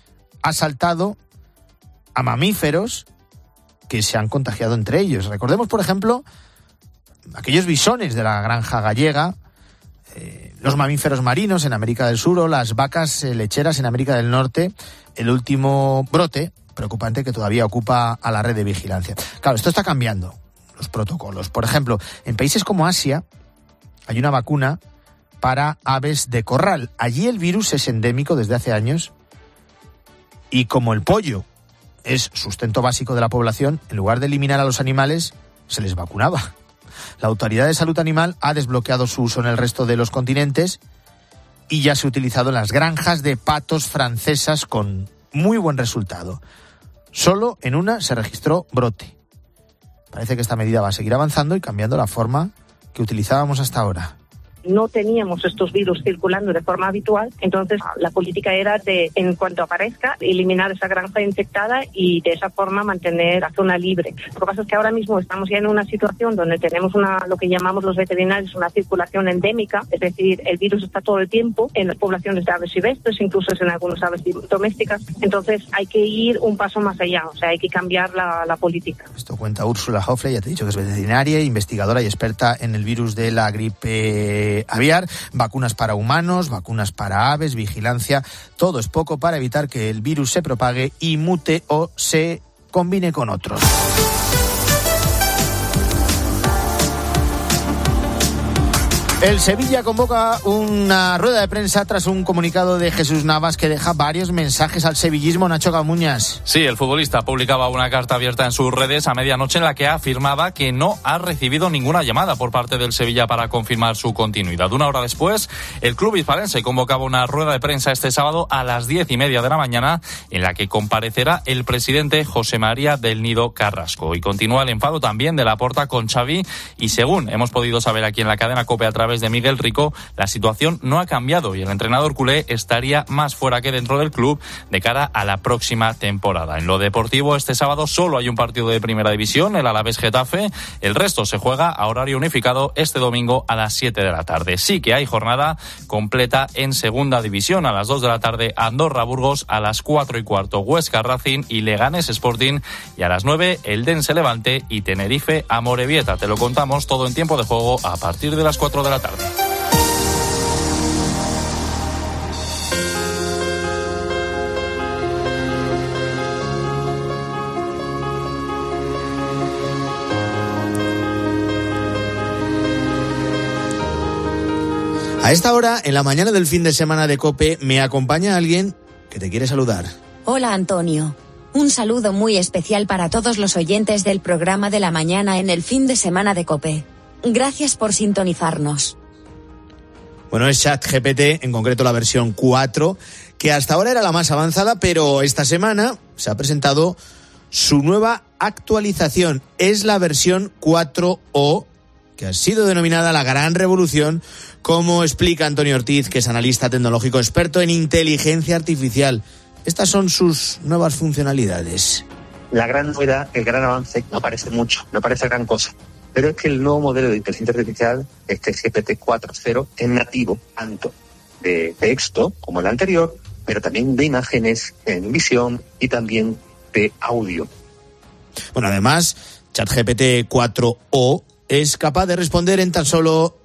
ha saltado a mamíferos que se han contagiado entre ellos. Recordemos, por ejemplo, aquellos bisones de la granja gallega, los mamíferos marinos en América del Sur o las vacas lecheras en América del Norte, el último brote preocupante que todavía ocupa a la red de vigilancia. Claro, esto está cambiando los protocolos. Por ejemplo, en países como Asia hay una vacuna para aves de corral. Allí el virus es endémico desde hace años y como el pollo es sustento básico de la población, en lugar de eliminar a los animales, se les vacunaba. La Autoridad de Salud Animal ha desbloqueado su uso en el resto de los continentes y ya se ha utilizado en las granjas de patos francesas con muy buen resultado. Solo en una se registró brote. Parece que esta medida va a seguir avanzando y cambiando la forma que utilizábamos hasta ahora. No teníamos estos virus circulando de forma habitual, entonces la política era de, en cuanto aparezca, eliminar esa granja infectada y de esa forma mantener la zona libre. Lo que pasa es que ahora mismo estamos ya en una situación donde tenemos lo que llamamos los veterinarios una circulación endémica, es decir, el virus está todo el tiempo en las poblaciones de aves silvestres, incluso en algunas aves domésticas, entonces hay que ir un paso más allá, o sea, hay que cambiar la política. Esto cuenta Úrsula Hoffle, ya te he dicho que es veterinaria, investigadora y experta en el virus de la gripe aviar, vacunas para humanos, vacunas para aves, vigilancia, todo es poco para evitar que el virus se propague y mute o se combine con otros. El Sevilla convoca una rueda de prensa tras un comunicado de Jesús Navas que deja varios mensajes al sevillismo. Nacho Gamuñas. Sí, el futbolista publicaba una carta abierta en sus redes a medianoche en la que afirmaba que no ha recibido ninguna llamada por parte del Sevilla para confirmar su continuidad. Una hora después, el club hispalense convocaba una rueda de prensa este sábado a las 10:30 de la mañana en la que comparecerá el presidente José María del Nido Carrasco. Y continúa el enfado también de Laporta con Xavi y según hemos podido saber aquí en la cadena COPE a través de Miguel Rico, la situación no ha cambiado y el entrenador culé estaría más fuera que dentro del club de cara a la próxima temporada. En lo deportivo, este sábado solo hay un partido de primera división, el Alavés-Getafe. El resto se juega a horario unificado este domingo a las 7 de la tarde. Sí que hay jornada completa en segunda división. A las 2 de la tarde, Andorra-Burgos, a las 4:15, Huesca-Racing y Leganés-Sporting, y a las 9, Eldense-Levante y Tenerife-Amorebieta. Te lo contamos todo en tiempo de juego a partir de las 4 de la tarde. A esta hora, en la mañana del fin de semana de COPE, me acompaña alguien que te quiere saludar. Hola, Antonio. Un saludo muy especial para todos los oyentes del programa de la mañana en el fin de semana de COPE. Gracias por sintonizarnos. Bueno, es ChatGPT, en concreto la versión 4, que hasta ahora era la más avanzada, pero esta semana se ha presentado su nueva actualización. Es la versión 4O, que ha sido denominada la Gran Revolución, como explica Antonio Ortiz, que es analista tecnológico experto en inteligencia artificial. Estas son sus nuevas funcionalidades. La gran novedad, el gran avance, no parece mucho, no parece gran cosa. Pero es que el nuevo modelo de inteligencia artificial, este GPT 4.0, es nativo tanto de texto como el anterior, pero también de imágenes en visión y también de audio. Bueno, además, ChatGPT 4O es capaz de responder en tan solo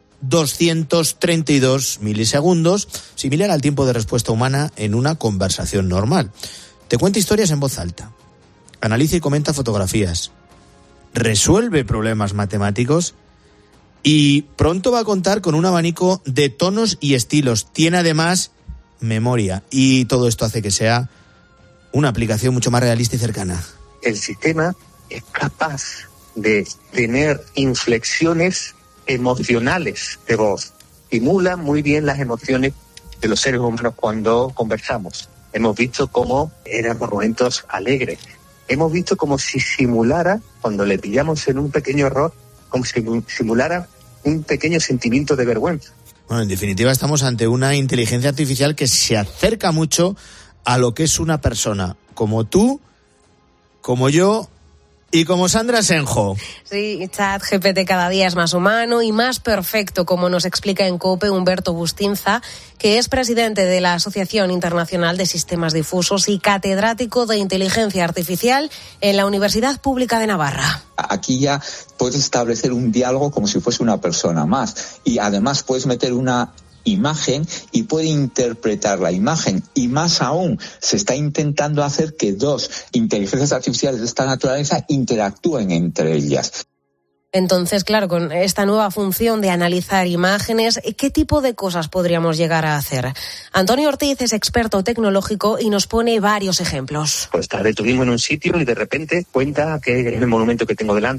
232 milisegundos, similar al tiempo de respuesta humana en una conversación normal. Te cuenta historias en voz alta, analiza y comenta fotografías, resuelve problemas matemáticos y pronto va a contar con un abanico de tonos y estilos. Tiene además memoria y todo esto hace que sea una aplicación mucho más realista y cercana. El sistema es capaz de tener inflexiones emocionales de voz. Simula muy bien las emociones de los seres humanos cuando conversamos. Hemos visto cómo eran por momentos alegres. Hemos visto como si simulara, cuando le pillamos en un pequeño error, como si simulara un pequeño sentimiento de vergüenza. Bueno, en definitiva estamos ante una inteligencia artificial que se acerca mucho a lo que es una persona, como tú, como yo y como Sandra Senjo. Sí, ChatGPT cada día es más humano y más perfecto, como nos explica en COPE Humberto Bustinza, que es presidente de la Asociación Internacional de Sistemas Difusos y catedrático de Inteligencia Artificial en la Universidad Pública de Navarra. Aquí ya puedes establecer un diálogo como si fuese una persona más y además puedes meter una imagen y puede interpretar la imagen y más aún se está intentando hacer que dos inteligencias artificiales de esta naturaleza interactúen entre ellas. Entonces, claro, con esta nueva función de analizar imágenes, ¿qué tipo de cosas podríamos llegar a hacer? Antonio Ortiz es experto tecnológico y nos pone varios ejemplos. Pues estar de turismo en un sitio y de repente cuenta que es el monumento que tengo delante.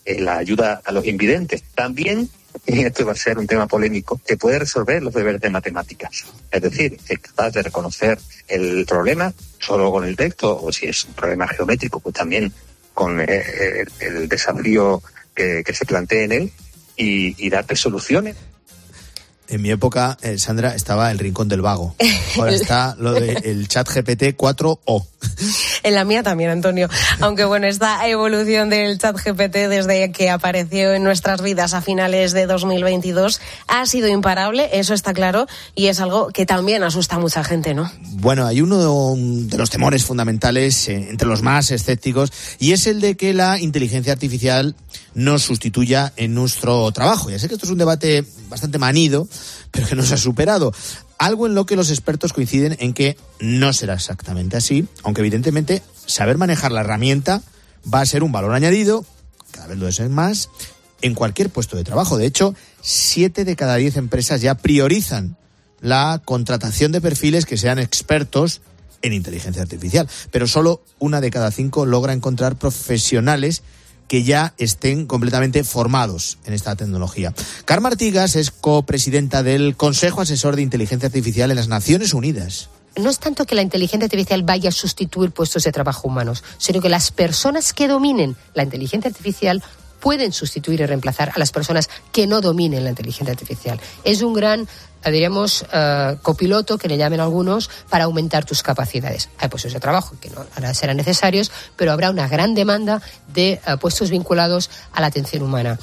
la ayuda a los invidentes. También, y esto va a ser un tema polémico, te puede resolver los deberes de matemáticas. Es decir, es capaz de reconocer el problema solo con el texto, o si es un problema geométrico, pues también con el desafío que se plantee en él y darte soluciones. En mi época, Sandra, estaba el Rincón del Vago. Ahora está lo del ChatGPT 4o. En la mía también, Antonio. Aunque bueno, esta evolución del ChatGPT desde que apareció en nuestras vidas a finales de 2022 ha sido imparable, eso está claro, y es algo que también asusta a mucha gente, ¿no? Bueno, hay uno de los temores fundamentales entre los más escépticos, y es el de que la inteligencia artificial nos sustituya en nuestro trabajo. Ya sé que esto es un debate bastante manido, pero que no se ha superado. Algo en lo que los expertos coinciden en que no será exactamente así, aunque evidentemente saber manejar la herramienta va a ser un valor añadido, cada vez lo es más, en cualquier puesto de trabajo. De hecho, 7 de cada 10 empresas ya priorizan la contratación de perfiles que sean expertos en inteligencia artificial, pero solo 1 de cada 5 logra encontrar profesionales que ya estén completamente formados en esta tecnología. Carme Artigas es copresidenta del Consejo Asesor de Inteligencia Artificial en las Naciones Unidas. No es tanto que la inteligencia artificial vaya a sustituir puestos de trabajo humanos, sino que las personas que dominen la inteligencia artificial pueden sustituir y reemplazar a las personas que no dominen la inteligencia artificial. Es un gran, diríamos, copiloto, que le llamen algunos, para aumentar tus capacidades. Hay puestos de trabajo que no serán necesarios, pero habrá una gran demanda de puestos vinculados a la atención humana.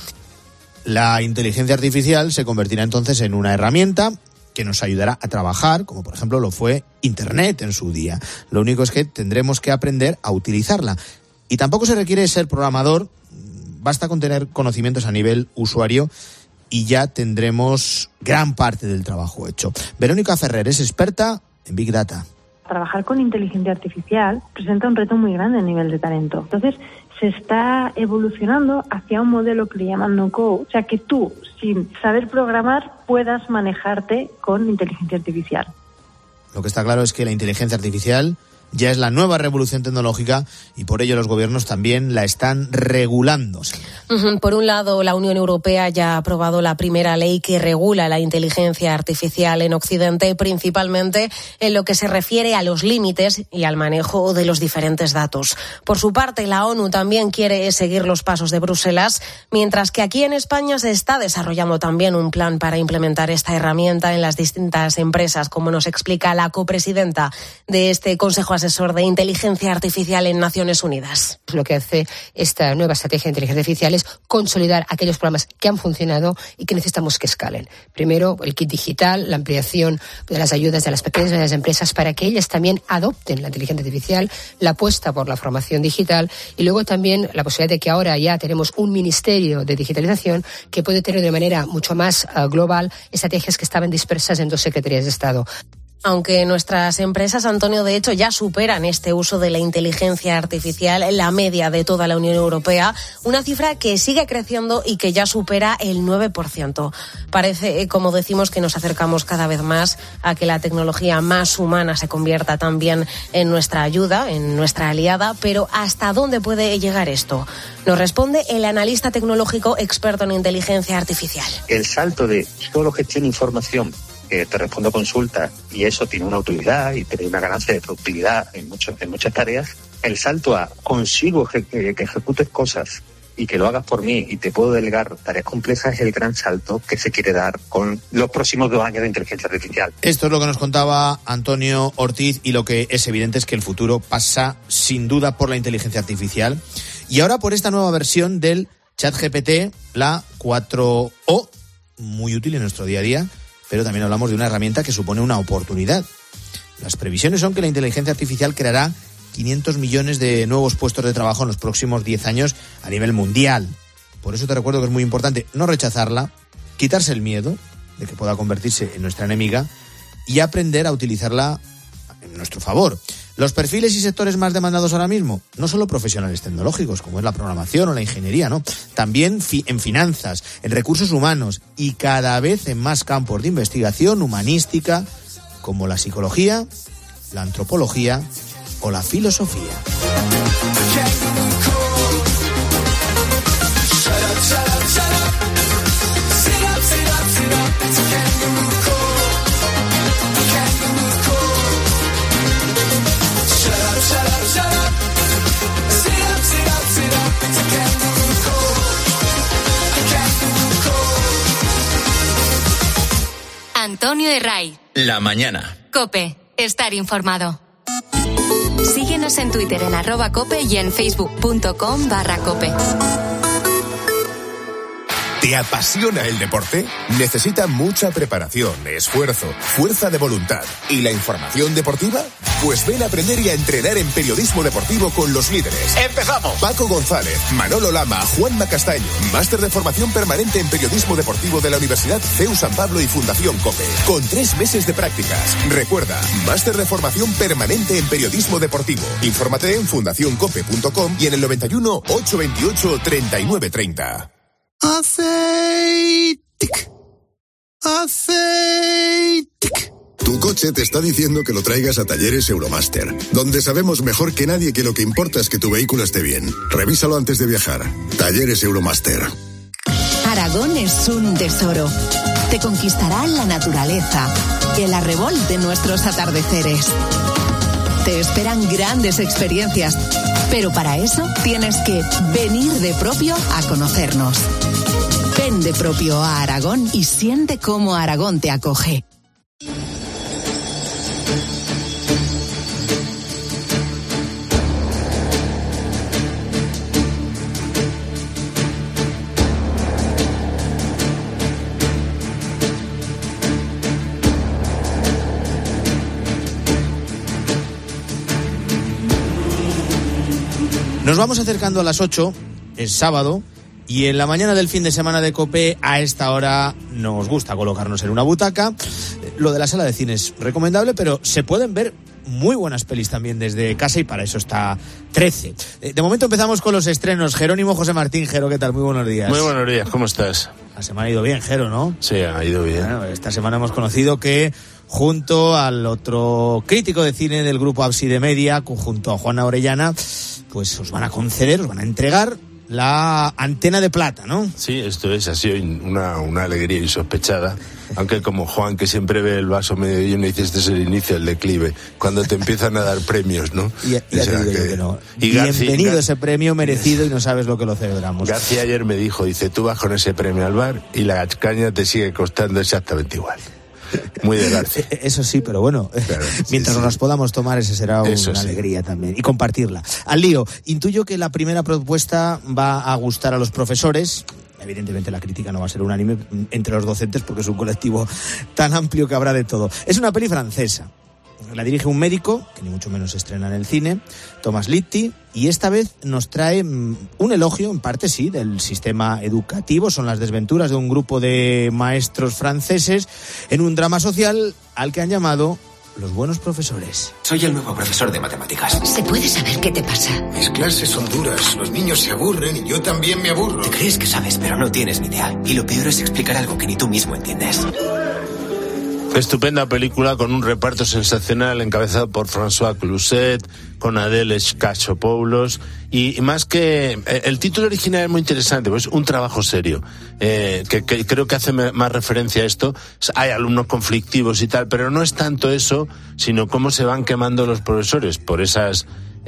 La inteligencia artificial se convertirá entonces en una herramienta que nos ayudará a trabajar, como por ejemplo lo fue Internet en su día. Lo único es que tendremos que aprender a utilizarla. Y tampoco se requiere ser programador, basta con tener conocimientos a nivel usuario y ya tendremos gran parte del trabajo hecho. Verónica Ferrer es experta en Big Data. Trabajar con inteligencia artificial presenta un reto muy grande a nivel de talento. Entonces, se está evolucionando hacia un modelo que le llaman no-code, o sea, que tú, sin saber programar, puedas manejarte con inteligencia artificial. Lo que está claro es que la inteligencia artificial ya es la nueva revolución tecnológica y por ello los gobiernos también la están regulando. Por un lado, la Unión Europea ya ha aprobado la primera ley que regula la inteligencia artificial en Occidente, principalmente en lo que se refiere a los límites y al manejo de los diferentes datos. Por su parte, la ONU también quiere seguir los pasos de Bruselas, mientras que aquí en España se está desarrollando también un plan para implementar esta herramienta en las distintas empresas, como nos explica la copresidenta de este Consejo Asesor de Inteligencia Artificial en Naciones Unidas. Lo que hace esta nueva estrategia de inteligencia artificial es consolidar aquellos programas que han funcionado y que necesitamos que escalen. Primero, el kit digital, la ampliación de las ayudas de las pequeñas y medianas empresas para que ellas también adopten la inteligencia artificial, la apuesta por la formación digital y luego también la posibilidad de que ahora ya tenemos un ministerio de digitalización que puede tener de manera mucho más global estrategias que estaban dispersas en 2 secretarías de Estado. Aunque nuestras empresas, Antonio, de hecho ya superan este uso de la inteligencia artificial, la media de toda la Unión Europea, una cifra que sigue creciendo y que ya supera el 9%. Parece, como decimos, que nos acercamos cada vez más a que la tecnología más humana se convierta también en nuestra ayuda, en nuestra aliada, pero ¿hasta dónde puede llegar esto? Nos responde el analista tecnológico experto en inteligencia artificial. El salto de solo gestión de información, que te respondo consultas y eso tiene una utilidad y tiene una ganancia de productividad en muchas tareas, el salto a consigo que ejecutes cosas y que lo hagas por mí y te puedo delegar tareas complejas es el gran salto que se quiere dar con los próximos 2 años de inteligencia artificial. Esto es lo que nos contaba Antonio Ortiz y lo que es evidente es que el futuro pasa sin duda por la inteligencia artificial y ahora por esta nueva versión del ChatGPT, la 4o, muy útil en nuestro día a día. Pero también hablamos de una herramienta que supone una oportunidad. Las previsiones son que la inteligencia artificial creará 500 millones de nuevos puestos de trabajo en los próximos 10 años a nivel mundial. Por eso te recuerdo que es muy importante no rechazarla, quitarse el miedo de que pueda convertirse en nuestra enemiga y aprender a utilizarla en nuestro favor. Los perfiles y sectores más demandados ahora mismo, no solo profesionales tecnológicos, como es la programación o la ingeniería, ¿no? También en finanzas, en recursos humanos y cada vez en más campos de investigación humanística, como la psicología, la antropología o la filosofía. Antonio de Ray. La mañana. COPE. Estar informado. Síguenos en Twitter en @cope y en facebook.com/cope. ¿Te apasiona el deporte? Necesita mucha preparación, esfuerzo, fuerza de voluntad. ¿Y la información deportiva? Pues ven a aprender y a entrenar en periodismo deportivo con los líderes. ¡Empezamos! Paco González, Manolo Lama, Juanma Castaño. Máster de formación permanente en periodismo deportivo de la Universidad CEU San Pablo y Fundación COPE. Con 3 meses de prácticas. Recuerda, máster de formación permanente en periodismo deportivo. Infórmate en fundacioncope.com y en el 91 828 3930. Aceitic. Tu coche te está diciendo que lo traigas a Talleres Euromaster, donde sabemos mejor que nadie que lo que importa es que tu vehículo esté bien. Revísalo antes de viajar. Talleres Euromaster. Aragón es un tesoro. Te conquistará la naturaleza, el arrebol de nuestros atardeceres. Te esperan grandes experiencias, pero para eso tienes que venir de propio a conocernos. Ven de propio a Aragón y siente cómo Aragón te acoge. Nos vamos acercando a las 8, es sábado, y en la mañana del fin de semana de COPE, a esta hora nos gusta colocarnos en una butaca. Lo de la sala de cine es recomendable, pero se pueden ver muy buenas pelis también desde casa y para eso está 13. De momento empezamos con los estrenos. Jerónimo José Martín. Jero, ¿qué tal? Muy buenos días. Muy buenos días, ¿cómo estás? La semana ha ido bien, Jero, ¿no? Sí, ha ido bien. Bueno, esta semana hemos conocido que junto al otro crítico de cine del grupo Ábside Media, junto a Juana Orellana, pues os van a conceder, os van a entregar la Antena de Plata, ¿no? Sí, esto es, ha sido una alegría insospechada, aunque como Juan, que siempre ve el vaso medio lleno, dice, este es el inicio del declive, cuando te empiezan a dar premios, ¿no? Ya te digo yo que no. Y bienvenido ese premio merecido y no sabes lo que lo celebramos. García ayer me dijo, dice, tú vas con ese premio al bar y la caña te sigue costando exactamente igual. Muy de García. Eso sí, pero bueno, claro, mientras nos las podamos tomar, esa será una alegría también. Y compartirla. Al lío, intuyo que la primera propuesta va a gustar a los profesores. Evidentemente la crítica no va a ser unánime entre los docentes porque es un colectivo tan amplio que habrá de todo. Es una peli francesa. La dirige un médico, que ni mucho menos se estrena en el cine, Thomas Litti, y esta vez nos trae un elogio, en parte sí, del sistema educativo. Son las desventuras de un grupo de maestros franceses en un drama social al que han llamado Los Buenos Profesores. Soy el nuevo profesor de matemáticas. ¿Se puede saber qué te pasa? Mis clases son duras, los niños se aburren y yo también me aburro. Te crees que sabes, pero no tienes ni idea. Y lo peor es explicar algo que ni tú mismo entiendes. Estupenda película con un reparto sensacional encabezado por François Cluzet, con Adèle Exarchopoulos y más que el título original es muy interesante, pues un trabajo serio, que creo que hace más referencia a esto. Hay alumnos conflictivos y tal, pero no es tanto eso, sino cómo se van quemando los profesores por esas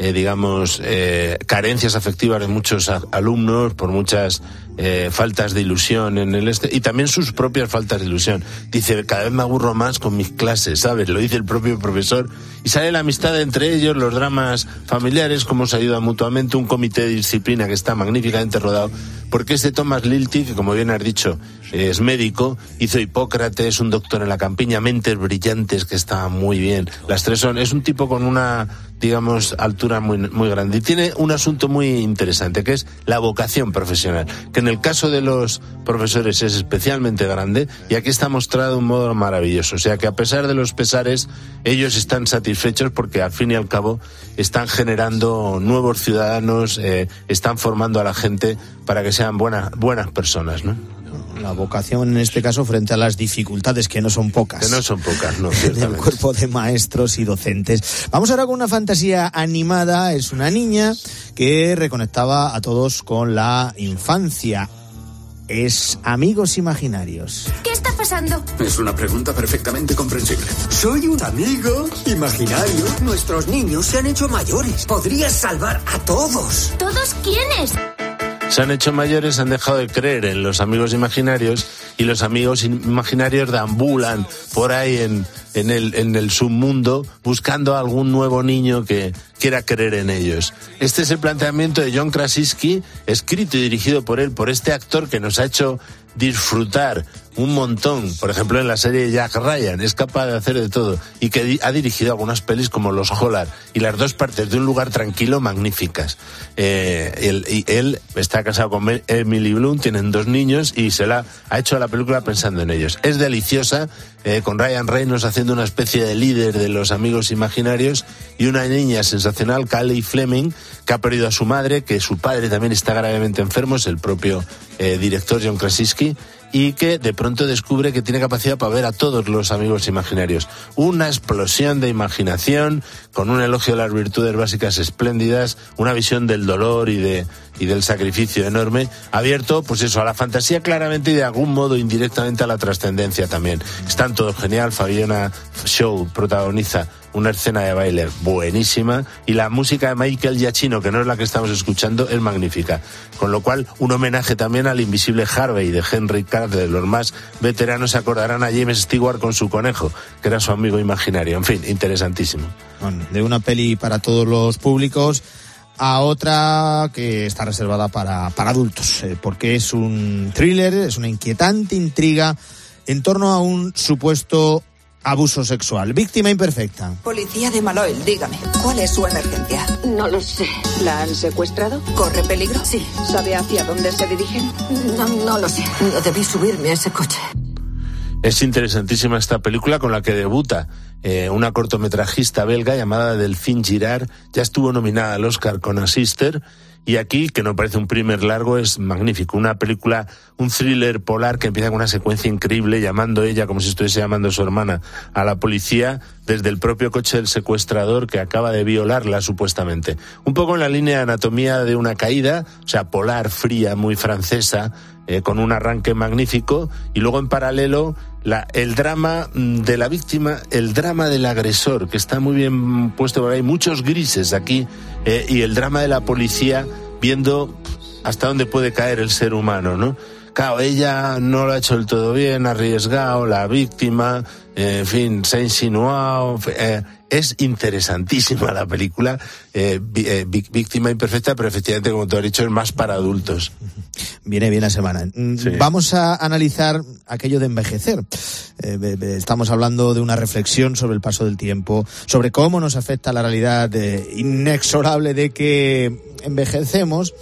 carencias afectivas de muchos alumnos, por muchas faltas de ilusión en el y también sus propias faltas de ilusión. Dice, cada vez me aburro más con mis clases, ¿sabes? Lo dice el propio profesor. Y sale la amistad entre ellos, los dramas familiares, cómo se ayudan mutuamente, un comité de disciplina que está magníficamente rodado, porque Thomas Litti, que como bien has dicho, es médico, hizo Hipócrates, un doctor en la campiña, Mentes brillantes, que está muy bien. Las tres es un tipo con una, altura muy, muy grande. Y tiene un asunto muy interesante, que es la vocación profesional, que en el caso de los profesores es especialmente grande, y aquí está mostrado de un modo maravilloso. O sea que a pesar de los pesares, ellos están satisfechos porque al fin y al cabo están generando nuevos ciudadanos, están formando a la gente para que sean buenas personas, ¿no? La vocación en este caso frente a las dificultades, que no son pocas. Que no son pocas, no. Del cuerpo de maestros y docentes. Vamos ahora con una fantasía animada. Es una niña que reconectaba a todos con la infancia. Es Amigos Imaginarios. ¿Qué está pasando? Es una pregunta perfectamente comprensible. Soy un amigo imaginario. Nuestros niños se han hecho mayores. Podrías salvar a todos. ¿Todos quiénes? se han hecho mayores, han dejado de creer en los amigos imaginarios y los amigos imaginarios deambulan por ahí en el submundo buscando a algún nuevo niño que quiera creer en ellos. Este es el planteamiento de John Krasinski, escrito y dirigido por él, por este actor que nos ha hecho disfrutar un montón, por ejemplo en la serie Jack Ryan, es capaz de hacer de todo y que ha dirigido algunas pelis como Los Hollar y Las dos partes de un lugar tranquilo, magníficas. Él está casado con Emily Blunt, tienen 2 niños y ha hecho la película pensando en ellos. Es deliciosa, con Ryan Reynolds haciendo una especie de líder de los amigos imaginarios y una niña sensacional, Callie Fleming, que ha perdido a su madre, que su padre también está gravemente enfermo, es el propio director John Krasinski, y que de pronto descubre que tiene capacidad para ver a todos los amigos imaginarios. Una explosión de imaginación, con un elogio de las virtudes básicas espléndidas, una visión del dolor y del sacrificio enorme, abierto, pues eso, a la fantasía claramente y de algún modo indirectamente a la trascendencia también. Están todos genial, Fabiana Shaw protagoniza una escena de baile buenísima y la música de Michael Giacchino, que no es la que estamos escuchando, es magnífica. Con lo cual, un homenaje también al invisible Harvey de Henry Carter. Los más veteranos se acordarán a James Stewart con su conejo, que era su amigo imaginario. En fin, interesantísimo. Bueno, de una peli para todos los públicos a otra que está reservada para adultos, porque es un thriller, es una inquietante intriga en torno a un supuesto abuso sexual. Víctima imperfecta. Policía de Maloel, dígame, ¿cuál es su emergencia? No lo sé. ¿La han secuestrado? ¿Corre peligro? Sí. ¿Sabe hacia dónde se dirigen? No lo sé. No debí subirme a ese coche. Es interesantísima esta película con la que debuta una cortometrajista belga llamada Delphine Girard. Ya estuvo nominada al Oscar con A Sister. Y aquí, que no parece un primer largo, es magnífico. Una película, un thriller polar que empieza con una secuencia increíble, llamando ella, como si estuviese llamando a su hermana, a la policía desde el propio coche del secuestrador que acaba de violarla supuestamente. Un poco en la línea de Anatomía de una caída, o sea, polar, fría, muy francesa, con un arranque magnífico, y luego en paralelo el drama de la víctima, el drama del agresor, que está muy bien puesto por ahí, muchos grises aquí, y el drama de la policía viendo hasta dónde puede caer el ser humano, ¿no? Claro, ella no lo ha hecho del todo bien, ha arriesgado, la víctima, en fin, se ha insinuado. Es interesantísima la película, Víctima imperfecta, pero efectivamente, como tú has dicho, es más para adultos. Viene bien la semana. Sí. Vamos a analizar aquello de envejecer. Estamos hablando de una reflexión sobre el paso del tiempo, sobre cómo nos afecta la realidad inexorable de que envejecemos.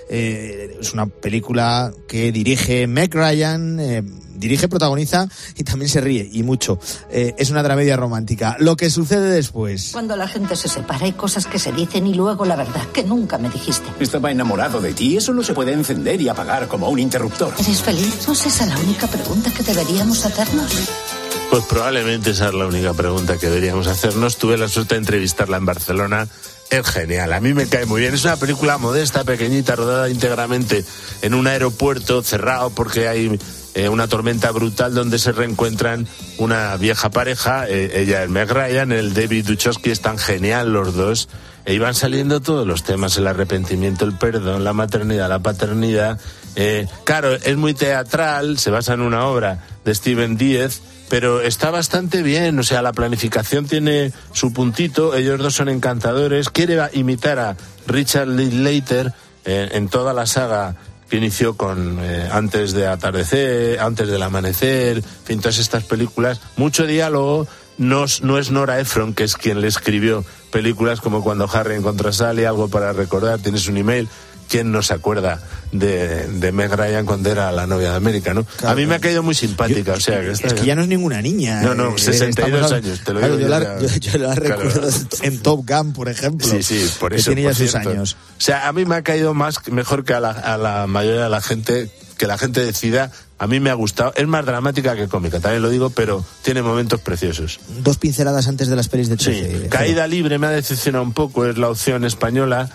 Es una película que dirige Meg Ryan, dirige, protagoniza y también se ríe, y mucho. Es una tragedia romántica. Lo que sucede después. Cuando la gente se separa hay cosas que se dicen y luego la verdad que nunca me dijiste. Estaba enamorado de ti, eso no se puede encender y apagar como un interruptor. ¿Eres feliz? ¿No es esa la única pregunta que deberíamos hacernos? Pues probablemente esa es la única pregunta que deberíamos hacernos. Tuve la suerte de entrevistarla en Barcelona. Es genial, a mí me cae muy bien. Es una película modesta, pequeñita, rodada íntegramente en un aeropuerto cerrado porque hay una tormenta brutal, donde se reencuentran una vieja pareja, ella es Meg Ryan, el David Duchovny, están genial los dos, y van saliendo todos los temas, el arrepentimiento, el perdón, la maternidad, la paternidad. Claro, es muy teatral, se basa en una obra de Steven Diez, pero está bastante bien, o sea, la planificación tiene su puntito, ellos dos son encantadores, quiere imitar a Richard Linklater en toda la saga que inició con Antes de atardecer, Antes del amanecer, en fin, todas estas películas, mucho diálogo. No es Nora Ephron, que es quien le escribió películas como Cuando Harry encontró a Sally, Algo para recordar, Tienes un email. ¿Quién no se acuerda de Meg Ryan cuando era la novia de América, no? Claro, a mí me ha caído muy simpática, o sea... Es que ya no es ninguna niña. No, 62 años, te lo digo. Yo la recuerdo en Top Gun, por ejemplo. Sí, por eso. Que tiene ya sus años. O sea, a mí me ha caído mejor que a la mayoría de la gente, que la gente decida. A mí me ha gustado. Es más dramática que cómica, también lo digo, pero tiene momentos preciosos. 2 pinceladas antes de las pelis de 13. Sí. Caída libre me ha decepcionado un poco, es la opción española.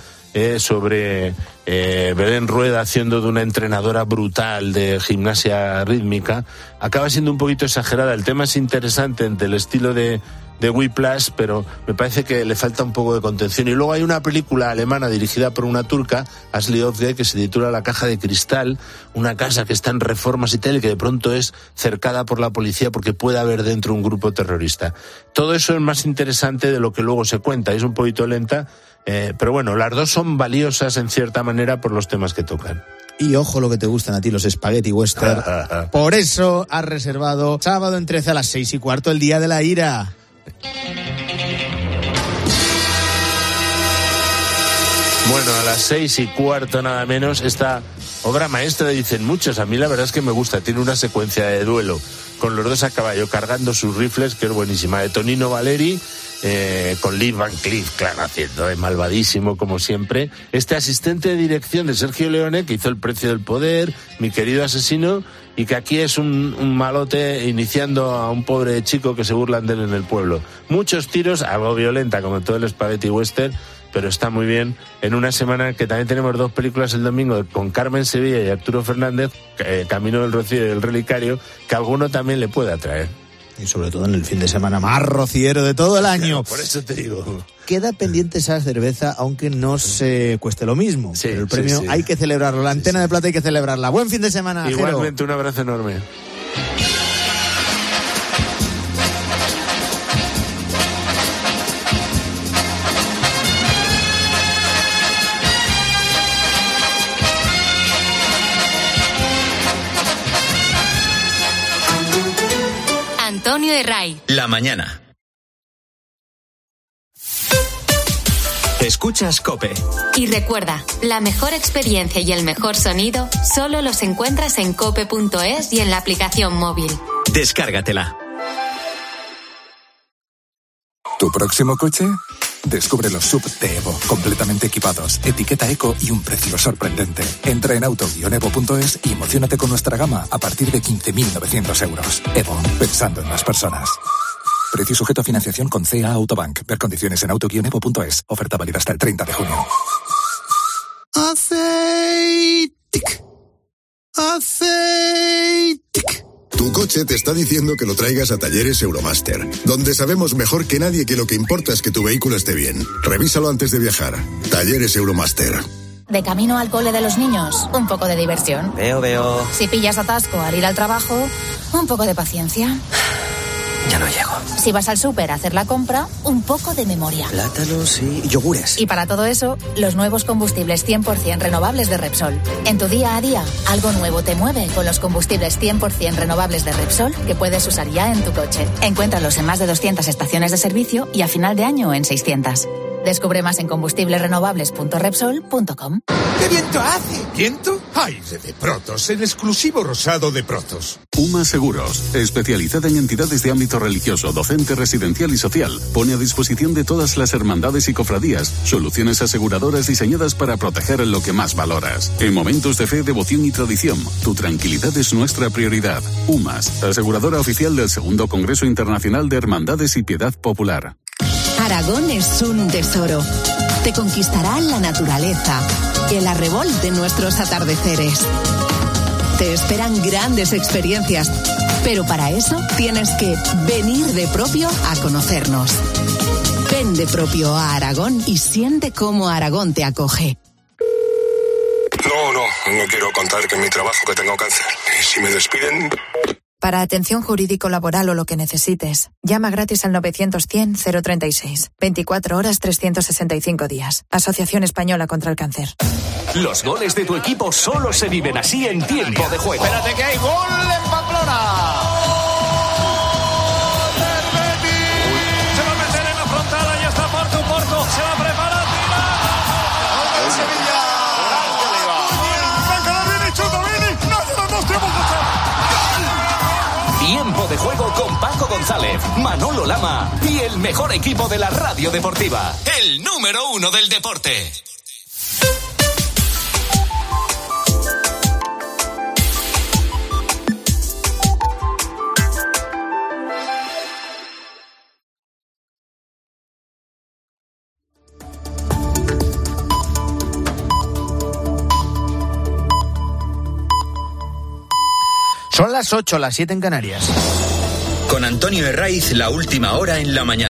Sobre Belén Rueda haciendo de una entrenadora brutal de gimnasia rítmica. Acaba siendo un poquito exagerada. El tema es interesante, entre el estilo de de Whiplash, pero me parece que le falta un poco de contención. Y luego hay una película alemana dirigida por una turca, Asli Özge, que se titula La caja de cristal, una casa que está en reformas y tal, y que de pronto es cercada por la policía porque puede haber dentro un grupo terrorista. Todo eso es más interesante de lo que luego se cuenta, es un poquito lenta, pero bueno, las dos son valiosas en cierta manera por los temas que tocan. Y ojo lo que te gustan a ti, los spaghetti western. Por eso has reservado sábado en 13 a las 6:15, el Día de la Ira. Bueno, a las 6:15 nada menos, esta obra maestra, dicen muchos. A mí la verdad es que me gusta, tiene una secuencia de duelo con los dos a caballo cargando sus rifles, que es buenísima, de Tonino Valeri, con Lee Van Cleef, claro, haciendo de malvadísimo como siempre. Este asistente de dirección de Sergio Leone, que hizo El precio del poder, Mi querido asesino, y que aquí es un malote iniciando a un pobre chico que se burlan de él en el pueblo. Muchos tiros, algo violenta como todo el spaghetti western, pero está muy bien. En una semana que también tenemos dos películas el domingo con Carmen Sevilla y Arturo Fernández, Camino del Rocío y El relicario, que a alguno también le puede atraer. Y sobre todo en el fin de semana más rociero de todo el año. Claro, por eso te digo. Queda pendiente esa cerveza, aunque no se cueste lo mismo. Sí, pero el premio hay que celebrarlo. La antena de plata hay que celebrarla. Buen fin de semana, igualmente, Jero. Un abrazo enorme. Antonio Herray. La mañana. Escuchas COPE. Y recuerda, la mejor experiencia y el mejor sonido solo los encuentras en cope.es y en la aplicación móvil. Descárgatela. ¿Tu próximo coche? Descubre los SUV de Evo, completamente equipados, etiqueta eco y un precio sorprendente. Entra en auto-evo.es y emociónate con nuestra gama a partir de 15.900 euros. Evo, pensando en las personas. Precio sujeto a financiación con CA Autobank. Ver condiciones en auto-evo.es. Oferta válida hasta el 30 de junio. Aceitic. Tu coche te está diciendo que lo traigas a Talleres Euromaster, donde sabemos mejor que nadie que lo que importa es que tu vehículo esté bien. Revísalo antes de viajar. Talleres Euromaster. De camino al cole de los niños, un poco de diversión. Veo. Si pillas atasco al ir al trabajo, un poco de paciencia. Ya no llego. Si vas al súper a hacer la compra, un poco de memoria. Plátanos y yogures. Y para todo eso, los nuevos combustibles 100% renovables de Repsol. En tu día a día, algo nuevo te mueve con los combustibles 100% renovables de Repsol que puedes usar ya en tu coche. Encuéntralos en más de 200 estaciones de servicio y a final de año en 600. Descubre más en combustiblesrenovables.repsol.com. ¡Qué viento hace! ¿Viento? Aire de Protos, el exclusivo rosado de Protos. UMA Seguros, especializada en entidades de ámbito religioso, docente, residencial y social, pone a disposición de todas las hermandades y cofradías soluciones aseguradoras diseñadas para proteger lo que más valoras. En momentos de fe, devoción y tradición, tu tranquilidad es nuestra prioridad. UMAS, aseguradora oficial del Segundo Congreso Internacional de Hermandades y Piedad Popular. Aragón es un tesoro. Te conquistará la naturaleza, el arrebol de nuestros atardeceres. Te esperan grandes experiencias, pero para eso tienes que venir de propio a conocernos. Ven de propio a Aragón y siente cómo Aragón te acoge. No quiero contar que en mi trabajo que tengo cáncer. Y si me despiden... Para atención jurídico-laboral o lo que necesites, llama gratis al 900-100-036. 24 horas, 365 días. Asociación Española contra el Cáncer. Los goles de tu equipo solo se viven así en tiempo de juego. Espérate que hay gol en Pamplona. Se va a meter en la frontal, ahí está Porto, se la prepara, tira. ¡Gol del Sevilla! Tiempo de juego con Paco González, Manolo Lama y el mejor equipo de la radio deportiva. El número 1 del deporte. Son las 8, las 7 en Canarias. Con Antonio Herraiz, la última hora en la mañana.